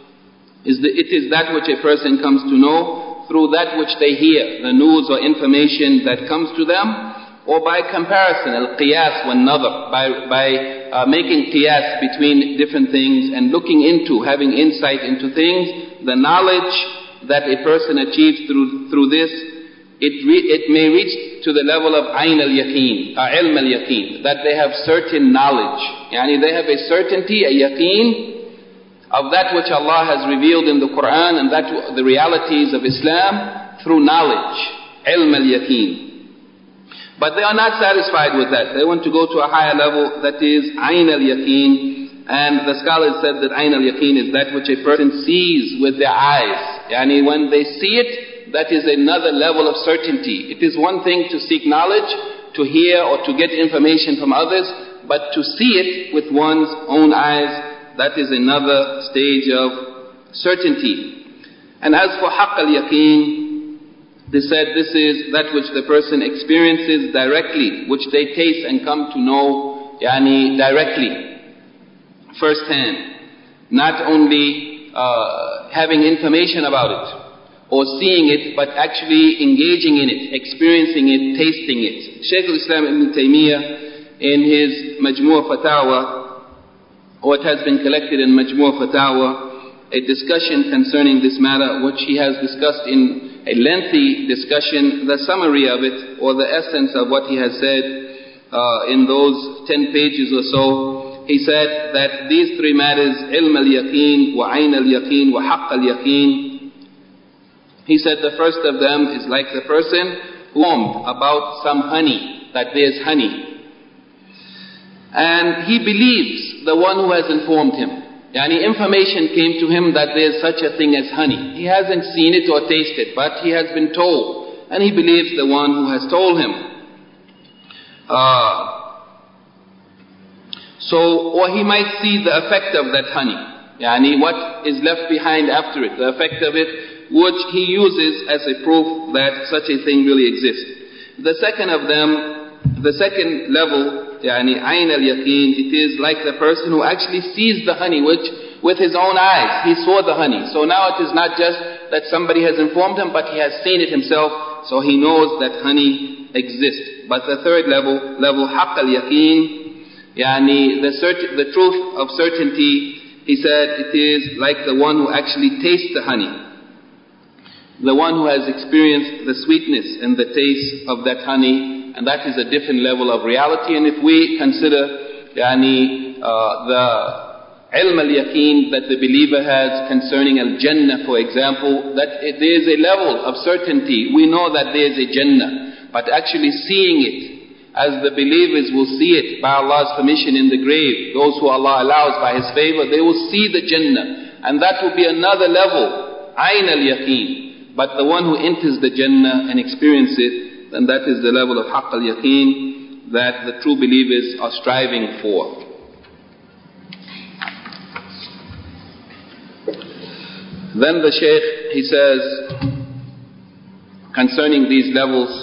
Speaker 1: it is that which a person comes to know through that which they hear, the news or information that comes to them, or by comparison, al-qiyas wa nadhr, by making qiyas between different things and looking into, having insight into things, the knowledge that a person achieves through this, it may reach to the level of Ayn al-Yaqeen, Ilm al-Yaqeen, that they have certain knowledge. Yani they have a certainty, a yaqeen, of that which Allah has revealed in the Quran and that the realities of Islam through knowledge, Ilm al-Yaqeen. But they are not satisfied with that. They want to go to a higher level, that is Ayn al-Yaqeen. And the scholars said that Ayn al-Yaqeen is that which a person sees with their eyes. Yani when they see it, that is another level of certainty. It is one thing to seek knowledge, to hear or to get information from others, but to see it with one's own eyes, that is another stage of certainty. And as for Haqq al-Yaqeen, they said this is that which the person experiences directly, which they taste and come to know directly, first hand. Not only having information about it or seeing it, but actually engaging in it, experiencing it, tasting it. Shaykh al-Islam Ibn Taymiyyah in his Majmu' Fatawa what has been collected in Majmu' Fatawa, a discussion concerning this matter, which he has discussed in a lengthy discussion, the summary of it, or the essence of what he has said in those 10 pages or so. He said that these three matters, ilm al-yaqeen, wa ayn al-yaqeen, wa haqq al-yaqeen. He said the first of them is like the person who informed about some honey, that there's honey. And he believes the one who has informed him. Yani information came to him that there's such a thing as honey. He hasn't seen it or tasted, but he has been told. And he believes the one who has told him. Or he might see the effect of that honey. Yani what is left behind after it, the effect of it, which he uses as a proof that such a thing really exists. The second of them, the second level, yani ayn al-yaqeen, it is like the person who actually sees the honey, which with his own eyes, he saw the honey. So now it is not just that somebody has informed him, but he has seen it himself, so he knows that honey exists. But the third level haqq al-yaqeen, yani the truth of certainty, he said it is like the one who actually tastes the honey, the one who has experienced the sweetness and the taste of that honey. And that is a different level of reality. And if we consider the ilm al-yaqeen that the believer has concerning al-jannah, for example, that there is a level of certainty. We know that there is a jannah, but actually seeing it, as the believers will see it by Allah's permission in the grave, those who Allah allows by His favor, they will see the jannah. And that will be another level, ayn al-yaqeen. But the one who enters the jannah and experiences it, and that is the level of haqq al-yaqeen that the true believers are striving for. Then the Shaykh, he says, concerning these levels,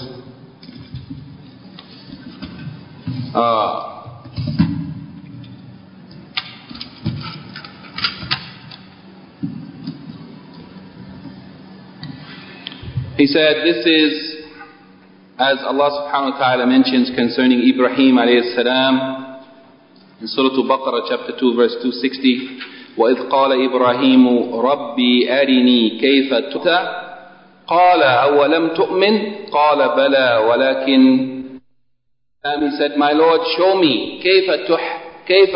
Speaker 1: he said, this is, as Allah subhanahu wa ta'ala mentions concerning Ibrahim alayhi salam in Surah Al-Baqarah chapter 2 verse 260, وَإِذْ قَالَ إِبْرَاهِيمُ رَبِّي أَرِنِي كَيْفَ تُؤْمِنُ قَالَ أَوَلَمْ تُؤْمِنْ قَالَ بَلَى وَلَكِنْ he said, my Lord, show me كيف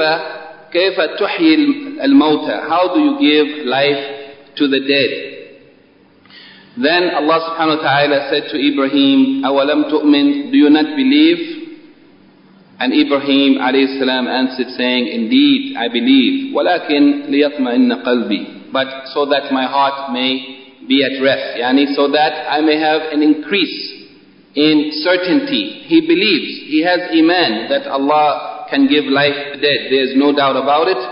Speaker 1: تحيي الموتى, how do you give life to the dead? Then Allah subhanahu wa ta'ala said to Ibrahim, أَوَلَمْ تُؤْمِنْ, do you not believe? And Ibrahim alayhi salam answered saying, indeed I believe, وَلَكِنْ لِيَطْمَئِنَّ قَلْبِي, but so that my heart may be at rest, yani so that I may have an increase in certainty. He believes, he has iman that Allah can give life to the dead, there is no doubt about it,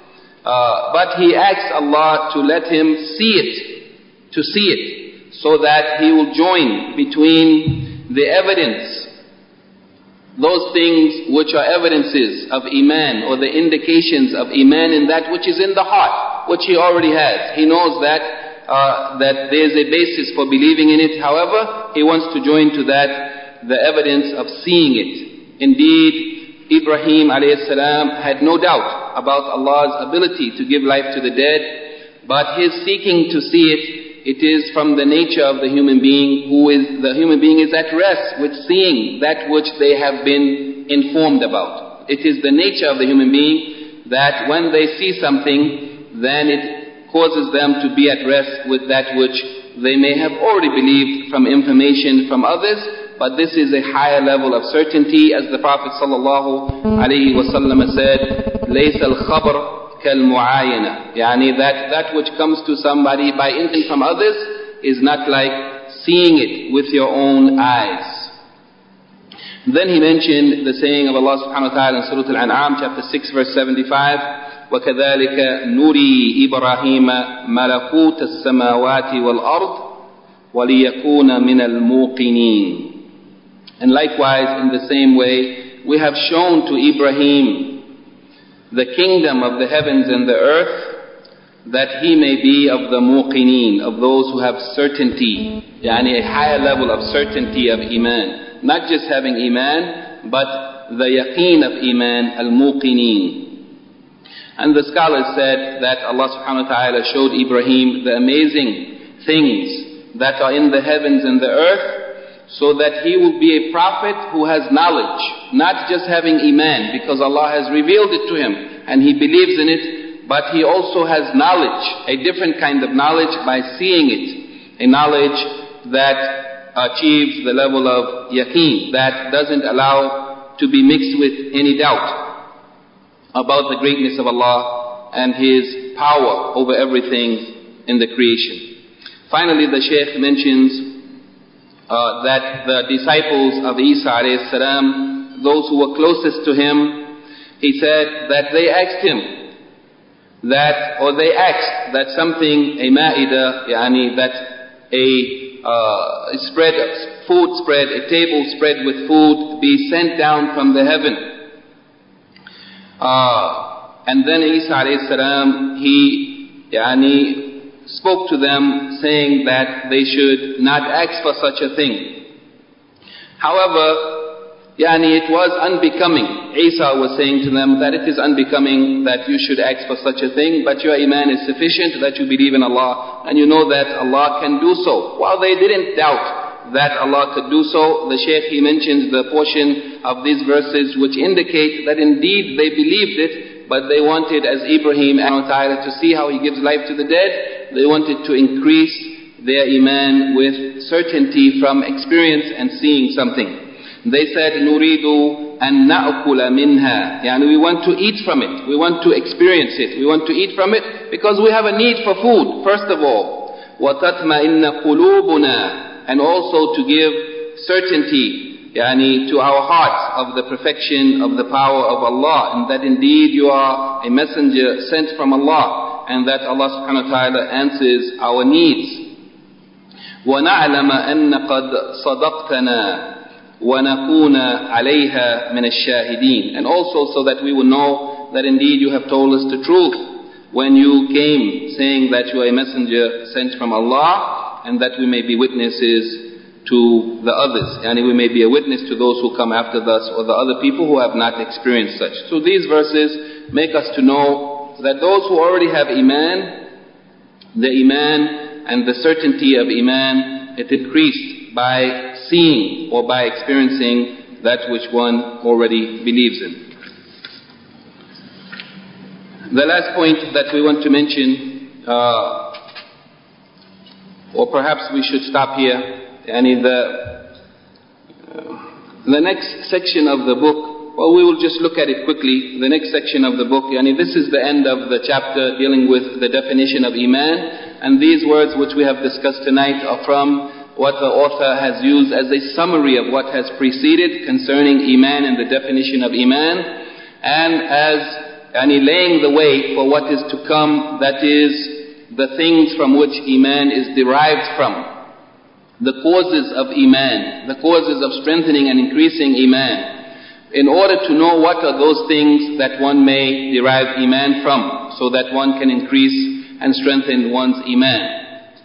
Speaker 1: but he asks Allah to let him see it, so that he will join between the evidence, those things which are evidences of iman, or the indications of iman in that which is in the heart, which he already has. He knows that there is a basis for believing in it. However, he wants to join to that the evidence of seeing it. Indeed, Ibrahim alayhi salam had no doubt about Allah's ability to give life to the dead, but his seeking to see it is from the nature of the human being, the human being is at rest with seeing that which they have been informed about. It is the nature of the human being that when they see something, then it causes them to be at rest with that which they may have already believed from information from others, but this is a higher level of certainty, as the Prophet sallallahu alaihi wasallam said, لَيْسَ الْخَبْرُ كالمعاينة, يعني that which comes to somebody by instinct from others is not like seeing it with your own eyes. Then he mentioned the saying of Allah subhanahu wa ta'ala in Surah Al-An'am chapter 6 verse 75, وَكَذَلِكَ نُرِي إِبْرَاهِيمَ مَلَكُوتَ السَّمَاوَاتِ وَالْأَرْضِ وَلِيَكُونَ مِنَ الْمُوقِنِينَ. And likewise, in the same way, we have shown to Ibrahim the kingdom of the heavens and the earth, that he may be of the muqineen, of those who have certainty, yani a higher level of certainty of iman. Not just having iman, but the yaqeen of iman, al-muqineen. And the scholars said that Allah subhanahu wa ta'ala showed Ibrahim the amazing things that are in the heavens and the earth, so that he will be a prophet who has knowledge, not just having iman, because Allah has revealed it to him and he believes in it, but he also has knowledge, a different kind of knowledge by seeing it, a knowledge that achieves the level of yaqeen, that doesn't allow to be mixed with any doubt about the greatness of Allah and His power over everything in the creation. Finally, the Shaykh mentions that the disciples of Isa alayhi salam, those who were closest to him, he said that they asked him that something, a ma'idah, that a spread, food spread, a table spread with food be sent down from the heaven. And then Isa alayhi salam, he spoke to them saying that they should not ask for such a thing. However, it was unbecoming. Isa was saying to them that it is unbecoming that you should ask for such a thing, but your iman is sufficient that you believe in Allah and you know that Allah can do so. While they didn't doubt that Allah could do so, the Shaykh, he mentions the portion of these verses which indicate that indeed they believed it, but they wanted, as Ibrahim to see how he gives life to the dead, they wanted to increase their iman with certainty from experience and seeing something. They said, نُرِيدُ أَن نَأْكُلَ مِنْهَا, we want to eat from it, we want to experience it, we want to eat from it because we have a need for food, first of all. وَتَطْمَئِنَّ قُلُوبُنَا, and also to give certainty to our hearts of the perfection of the power of Allah, and that indeed you are a messenger sent from Allah, and that Allah subhanahu wa ta'ala answers our needs. وَنَعْلَمَ أَنَّ قَدْ صَدَقْتَنَا وَنَكُونَ عَلَيْهَا مِنَ الشَّاهِدِينَ, and also so that we will know that indeed you have told us the truth when you came saying that you are a messenger sent from Allah, and that we may be witnesses to the others, we may be a witness to those who come after us or the other people who have not experienced such. So these verses make us to know that those who already have iman, the iman and the certainty of iman, it increased by seeing or by experiencing that which one already believes in. The last point that we want to mention, or perhaps we should stop here, the next section of the book, we will just look at it quickly. The next section of the book, this is the end of the chapter dealing with the definition of iman, and these words which we have discussed tonight are from what the author has used as a summary of what has preceded concerning iman and the definition of iman, and as laying the way for what is to come, that is the things from which iman is derived from, the causes of iman, the causes of strengthening and increasing iman, in order to know what are those things that one may derive iman from, so that one can increase and strengthen one's iman.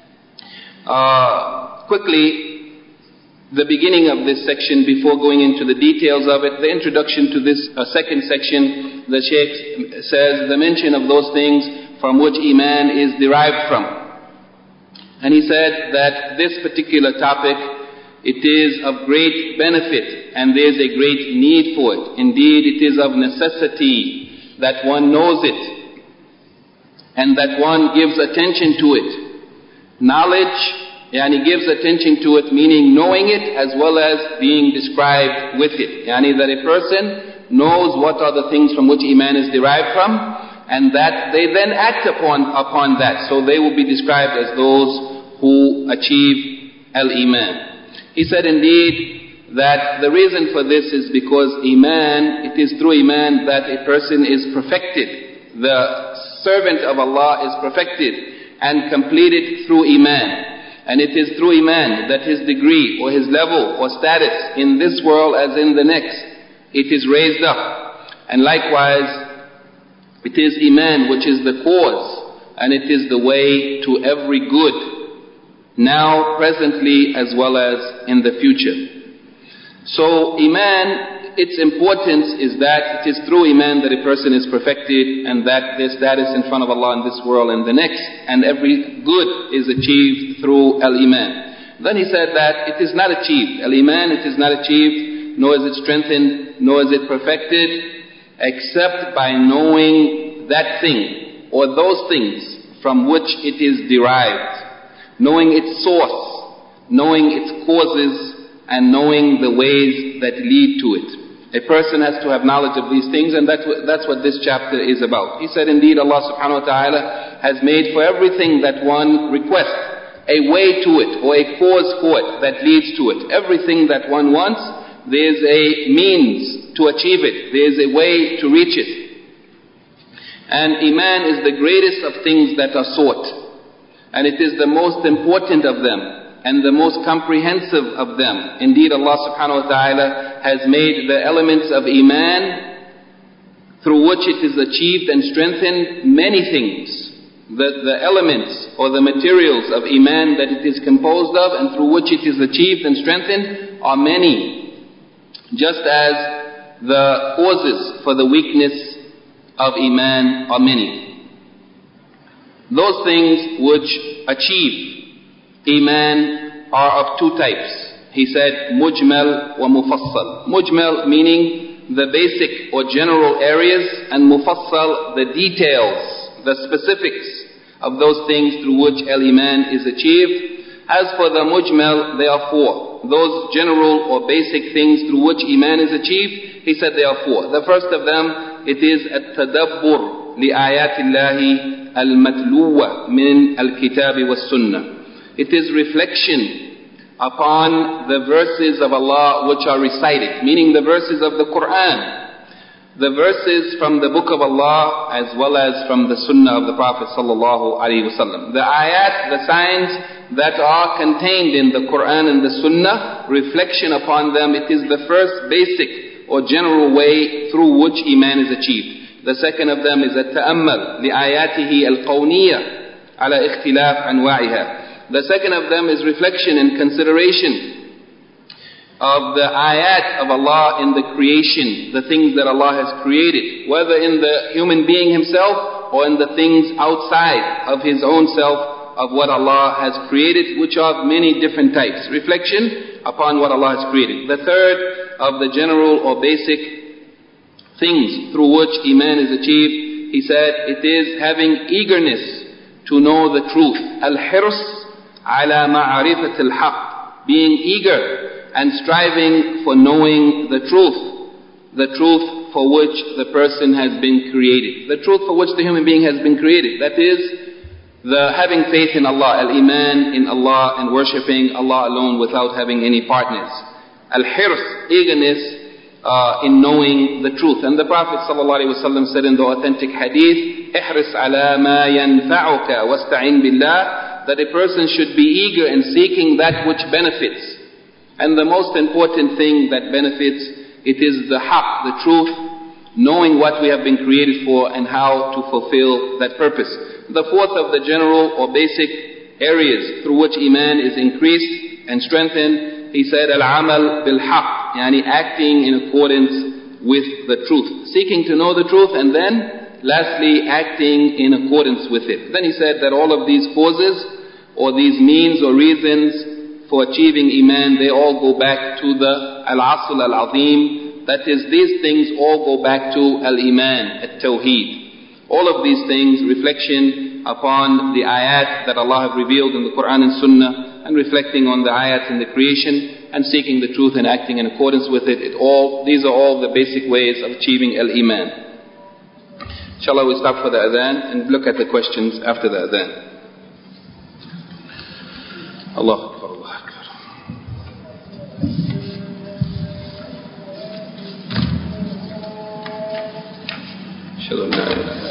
Speaker 1: Quickly, the beginning of this section, before going into the details of it, the introduction to this second section, the Shaykh says the mention of those things from which iman is derived from. And he said that this particular topic, it is of great benefit and there is a great need for it. Indeed, it is of necessity that one knows it and that one gives attention to it. Knowledge, gives attention to it, meaning knowing it as well as being described with it. That a person knows what are the things from which iman is derived from, and that they then act upon that. So they will be described as those who achieve al-iman. He said indeed that the reason for this is because iman, it is through iman that a person is perfected. The servant of Allah is perfected and completed through iman. And it is through iman that his degree or his level or status in this world as in the next, it is raised up. And likewise, it is iman which is the cause and it is the way to every good, now, presently, as well as in the future. So iman its importance is that it is through Iman that a person is perfected, and that their status in front of Allah in this world and the next, and every good is achieved through Al-Iman. Then he said that it is not achieved. Al-Iman, it is not achieved, nor is it strengthened, nor is it perfected, except by knowing that thing, or those things from which it is derived, knowing its source, knowing its causes, and knowing the ways that lead to it. A person has to have knowledge of these things, and that's what this chapter is about. He said, indeed, Allah subhanahu wa ta'ala has made for everything that one requests a way to it, or a cause for it that leads to it. Everything that one wants, there's a means to achieve it. There's a way to reach it. And Iman is the greatest of things that are sought. And it is the most important of them, and the most comprehensive of them. Indeed, Allah subhanahu wa ta'ala has made the elements of Iman through which it is achieved and strengthened many things. The elements or the materials of Iman that it is composed of and through which it is achieved and strengthened are many. Just as the causes for the weakness of Iman are many. Those things which achieve Iman are of two types. He said, Mujmal wa Mufassal. Mujmal meaning the basic or general areas, and Mufassal the details, the specifics of those things through which Al-Iman is achieved. As for the Mujmal, there are four. Those general or basic things through which Iman is achieved, he said there are four. The first of them, it is At-Tadabbur li-ayatillahi al-matluwa min al-kitab was-sunnah. It is reflection upon the verses of Allah which are recited, meaning the verses of the Quran, the verses from the book of Allah as well as from the Sunnah of the Prophet sallallahu alaihi wasallam. The ayat, the signs that are contained in the Quran and the Sunnah, reflection upon them, it is the first basic or general way through which Iman is achieved. The second of them is at-ta'ammal li-ayatihi al-qawniyah ala ikhtilaf anwa'iha. The second of them is reflection and consideration of the ayat of Allah in the creation, the things that Allah has created, whether in the human being himself or in the things outside of his own self of what Allah has created, which are many different types. Reflection upon what Allah has created. The third of the general or basic things through which Iman is achieved, he said, it is having eagerness to know the truth. Al-hirs ala ma'arifat al-haq, being eager and striving for knowing the truth for which the person has been created, the truth for which the human being has been created. That is, the having faith in Allah, al-iman in Allah, and worshipping Allah alone without having any partners. Al-hirs, eagerness in knowing the truth. And the Prophet ﷺ said in the authentic hadith, ihris ala ma yanfa'uka wasta'in billah, that a person should be eager in seeking that which benefits. And the most important thing that benefits, it is the haqq, the truth, knowing what we have been created for and how to fulfill that purpose. The fourth of the general or basic areas through which Iman is increased and strengthened, he said, al-amal bil-haqq, yani acting in accordance with the truth. Seeking to know the truth, and then lastly, acting in accordance with it. Then he said that all of these causes or these means or reasons for achieving Iman, they all go back to the Al-Asl Al-Azim. That is, these things all go back to Al-Iman, At-Tawheed. All of these things, reflection upon the ayat that Allah have revealed in the Quran and Sunnah, and reflecting on the ayat in the creation, and seeking the truth and acting in accordance with it. These are all the basic ways of achieving Al-Iman. Inshallah, we stop for the adhan and look at the questions after the adhan. Allahu Akbar, Allahu Akbar. Ashhadu an la ilaha illallah.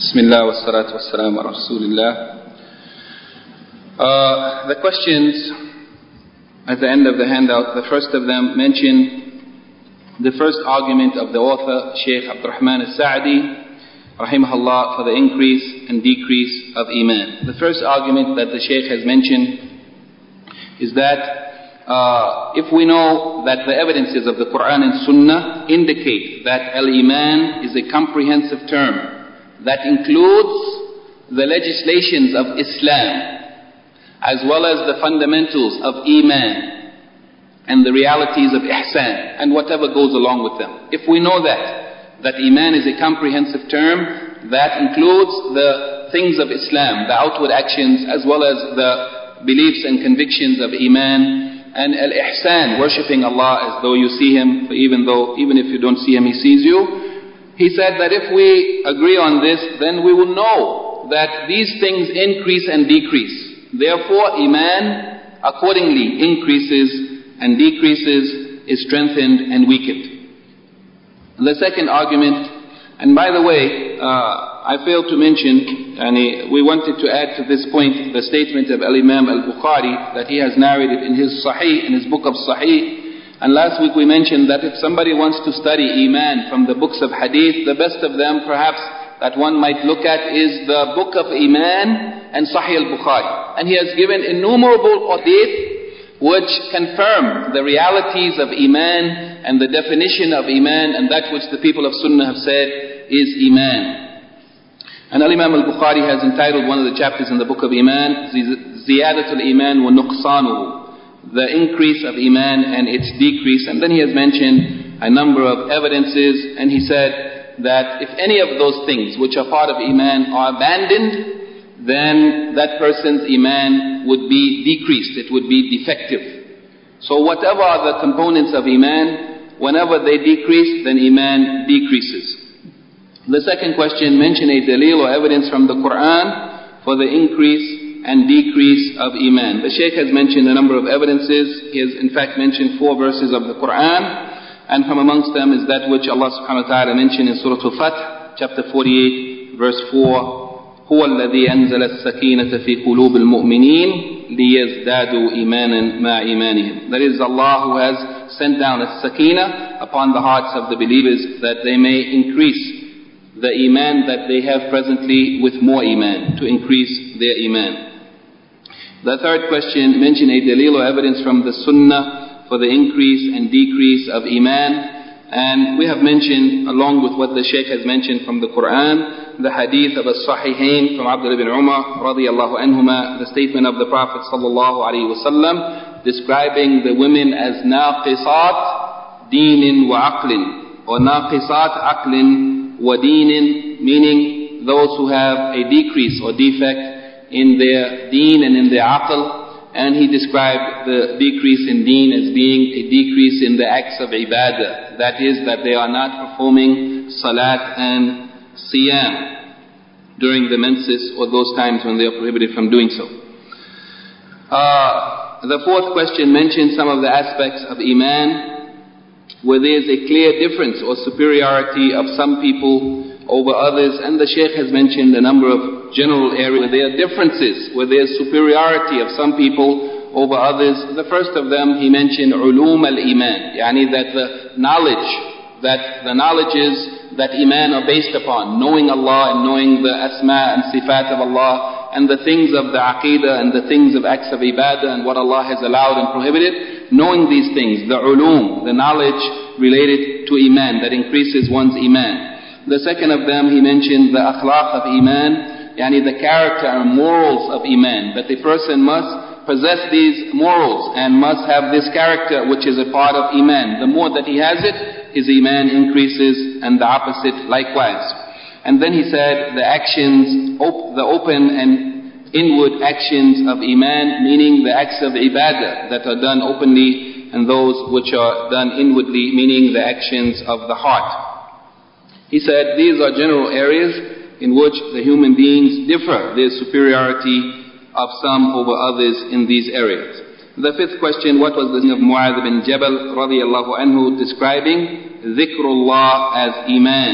Speaker 1: Bismillah wa salatu wa salam wa rasulillah. The questions at the end of the handout, the first of them mention the first argument of the author, Shaykh Abdurrahman al-Sa'di, rahimahullah, for the increase and decrease of Iman. The first argument that the Shaykh has mentioned is that if we know that the evidences of the Quran and Sunnah indicate that Al-Iman is a comprehensive term that includes the legislations of Islam as well as the fundamentals of Iman and the realities of Ihsan and whatever goes along with them. If we know that Iman is a comprehensive term that includes the things of Islam, the outward actions as well as the beliefs and convictions of Iman, and Al-Ihsan, worshipping Allah as though you see Him, even if you don't see Him, He sees you. He said that if we agree on this, then we will know that these things increase and decrease. Therefore, Iman accordingly increases and decreases, is strengthened and weakened. The second argument, and by the way, I failed to mention, we wanted to add to this point the statement of Al-Imam al-Bukhari that he has narrated in his Sahih, in his book of Sahih. And last week we mentioned that if somebody wants to study Iman from the books of Hadith, the best of them perhaps that one might look at is the book of Iman and Sahih al-Bukhari. And he has given innumerable hadith which confirm the realities of Iman and the definition of Iman and that which the people of Sunnah have said is Iman. And Al-Imam al-Bukhari has entitled one of the chapters in the book of Iman, Ziyadatul Iman wa Nuqsanuhu, the increase of Iman and its decrease. And then he has mentioned a number of evidences, and he said that if any of those things which are part of Iman are abandoned, then that person's Iman would be decreased, it would be defective. So whatever are the components of Iman, whenever they decrease, then Iman decreases. The second question mentioned a dalil or evidence from the Quran for the increase and decrease of Iman. The Shaykh has mentioned a number of evidences. He has in fact mentioned 4 verses of the Quran, and from amongst them is that which Allah subhanahu wa ta'ala mentioned in Surah Al-Fath, chapter 48, verse 4. هو الذي أنزل السكينة في قلوب المؤمنين ليزدادوا إيمانا مع إيمانهم. That is Allah who has sent down a sakina upon the hearts of the believers that they may increase the Iman that they have presently with more Iman, to increase their Iman. The third question mentioned a dalil or evidence from the Sunnah for the increase and decrease of Iman. And we have mentioned, along with what the Shaykh has mentioned from the Quran, the hadith of As-Sahihain from Abdullah ibn Umar radiyallahu anhuma, the statement of the Prophet sallallahu alaihi wasallam describing the women as naqisat dinin wa aqlin, or naqisat aqlin wa dinin, meaning those who have a decrease or defect in their deen and in their aql. And he described the decrease in deen as being a decrease in the acts of ibadah. That is, that they are not performing salat and siyam during the menses or those times when they are prohibited from doing so. The fourth question mentioned some of the aspects of Iman where there is a clear difference or superiority of some people over others, and the Shaykh has mentioned a number of general areas where there are differences, where there is superiority of some people over others. The first of them he mentioned ulum al-Iman, yani that the knowledges that Iman are based upon, knowing Allah and knowing the asma and sifat of Allah and the things of the aqidah and the things of acts of ibadah and what Allah has allowed and prohibited. Knowing these things, the ulum, the knowledge related to Iman that increases one's Iman. The second of them he mentioned the akhlaq of Iman, yani the character and morals of Iman, that the person must possess these morals and must have this character which is a part of Iman. The more that he has it, his Iman increases, and the opposite likewise. And then he said the actions, the open and inward actions of Iman, meaning the acts of ibadah that are done openly, and those which are done inwardly, meaning the actions of the heart. He said these are general areas in which the human beings differ. There is superiority of some over others in these areas. The fifth question, what was the name of Mu'adh bin Jabal radiyallahu anhu describing dhikrullah as Iman?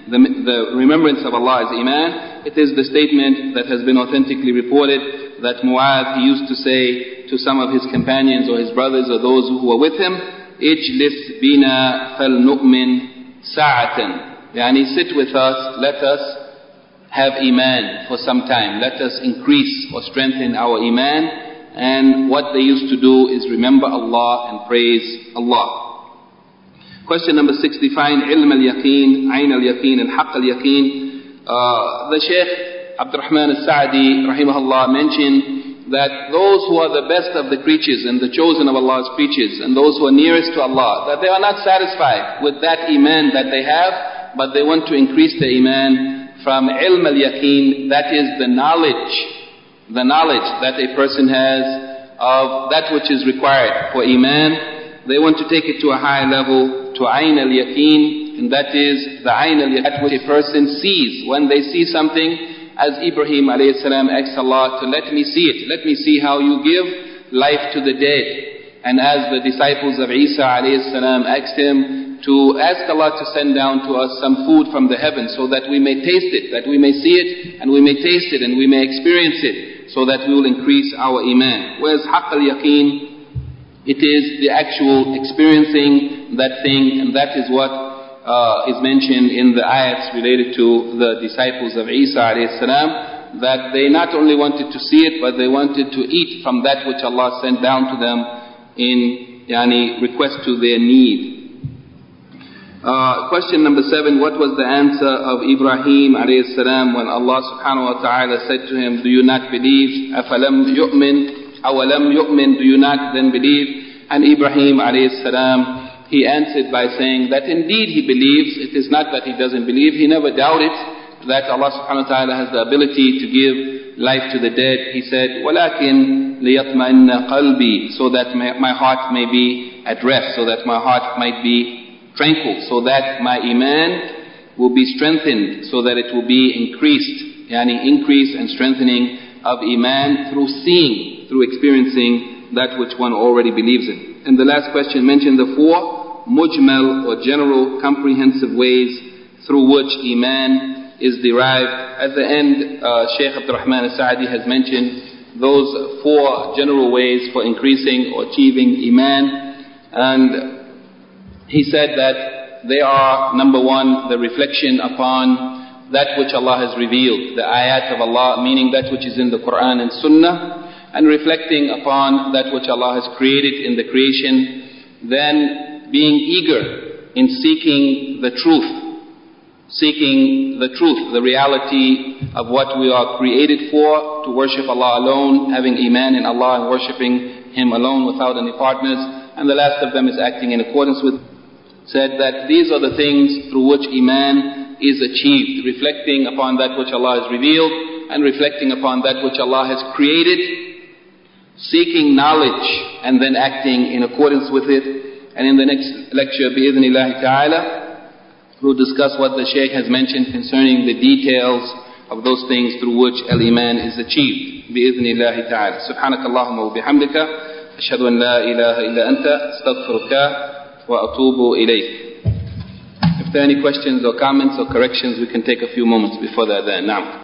Speaker 1: the remembrance of Allah is Iman. It is the statement that has been authentically reported that Mu'adh, he used to say to some of his companions or his brothers or those who were with him, Ijlis bina fal nu'min sa'atan. Yani sit with us, let us have Iman for some time. Let us increase or strengthen our Iman. And what they used to do is remember Allah and praise Allah. Question number 6, define ilm al-yaqeen, ayn al-yaqeen, and haqq al-yaqeen. The Shaykh Abdurrahman al-Sa'di, rahimahullah, mentioned that those who are the best of the creatures and the chosen of Allah's creatures and those who are nearest to Allah, that they are not satisfied with that Iman that they have, but they want to increase their Iman from ilm al-yaqeen, that is the knowledge that a person has of that which is required for Iman. They want to take it to a higher level, to ayn al-yaqeen, and that is the ayn al-yaqeen, that which a person sees. When they see something, as Ibrahim alayhi salam asked Allah to let me see it, let me see how you give life to the dead. And as the disciples of Isa alayhi salam asked him to ask Allah to send down to us some food from the heavens so that we may taste it, that we may see it and we may taste it and we may experience it, so that we will increase our Iman. Whereas haqq al-yaqeen, it is the actual experiencing that thing, and that is what is mentioned in the ayats related to the disciples of Isa alayhi salam, that they not only wanted to see it, but they wanted to eat from that which Allah sent down to them in request to their need. Question number 7, what was the answer of Ibrahim alayhi salam when Allah subhanahu wa ta'ala said to him, do you not believe? أَفَلَمْ يُؤْمِنْ أَوَلَمْ يُؤْمِنْ, do you not then believe? And Ibrahim alayhi salam, he answered by saying that indeed he believes. It is not that he doesn't believe. He never doubted that Allah subhanahu wa ta'ala has the ability to give life to the dead. He said, وَلَكِنْ لِيَطْمَئِنَّ قَلْبِي, so that my heart may be at rest, so that my heart might be tranquil, so that my Iman will be strengthened, so that it will be increased, increase and strengthening of Iman through seeing, through experiencing that which one already believes in. And the last question mentioned the 4 mujmal or general comprehensive ways through which Iman is derived. At the end, Shaykh Abdurrahman al-Sa'di has mentioned those 4 general ways for increasing or achieving Iman, and he said that they are, number 1, the reflection upon that which Allah has revealed, the ayat of Allah, meaning that which is in the Quran and Sunnah, and reflecting upon that which Allah has created in the creation, then being eager in seeking the truth, the reality of what we are created for, to worship Allah alone, having Iman in Allah and worshipping Him alone without any partners. And the last of them is acting in accordance with, said that these are the things through which Iman is achieved, reflecting upon that which Allah has revealed and reflecting upon that which Allah has created, seeking knowledge and then acting in accordance with it. And in the next lecture, bi'idhnillahi ta'ala, we'll discuss what the Shaykh has mentioned concerning the details of those things through which al-Iman is achieved, bi'idhnillahi ta'ala. Subhanakallahumma wa bihamdika, ashhadu an la ilaha illa anta, astaghfiruka وَأَتُوبُ إِلَيْكَ. If there are any questions or comments or corrections, we can take a few moments before that. Now.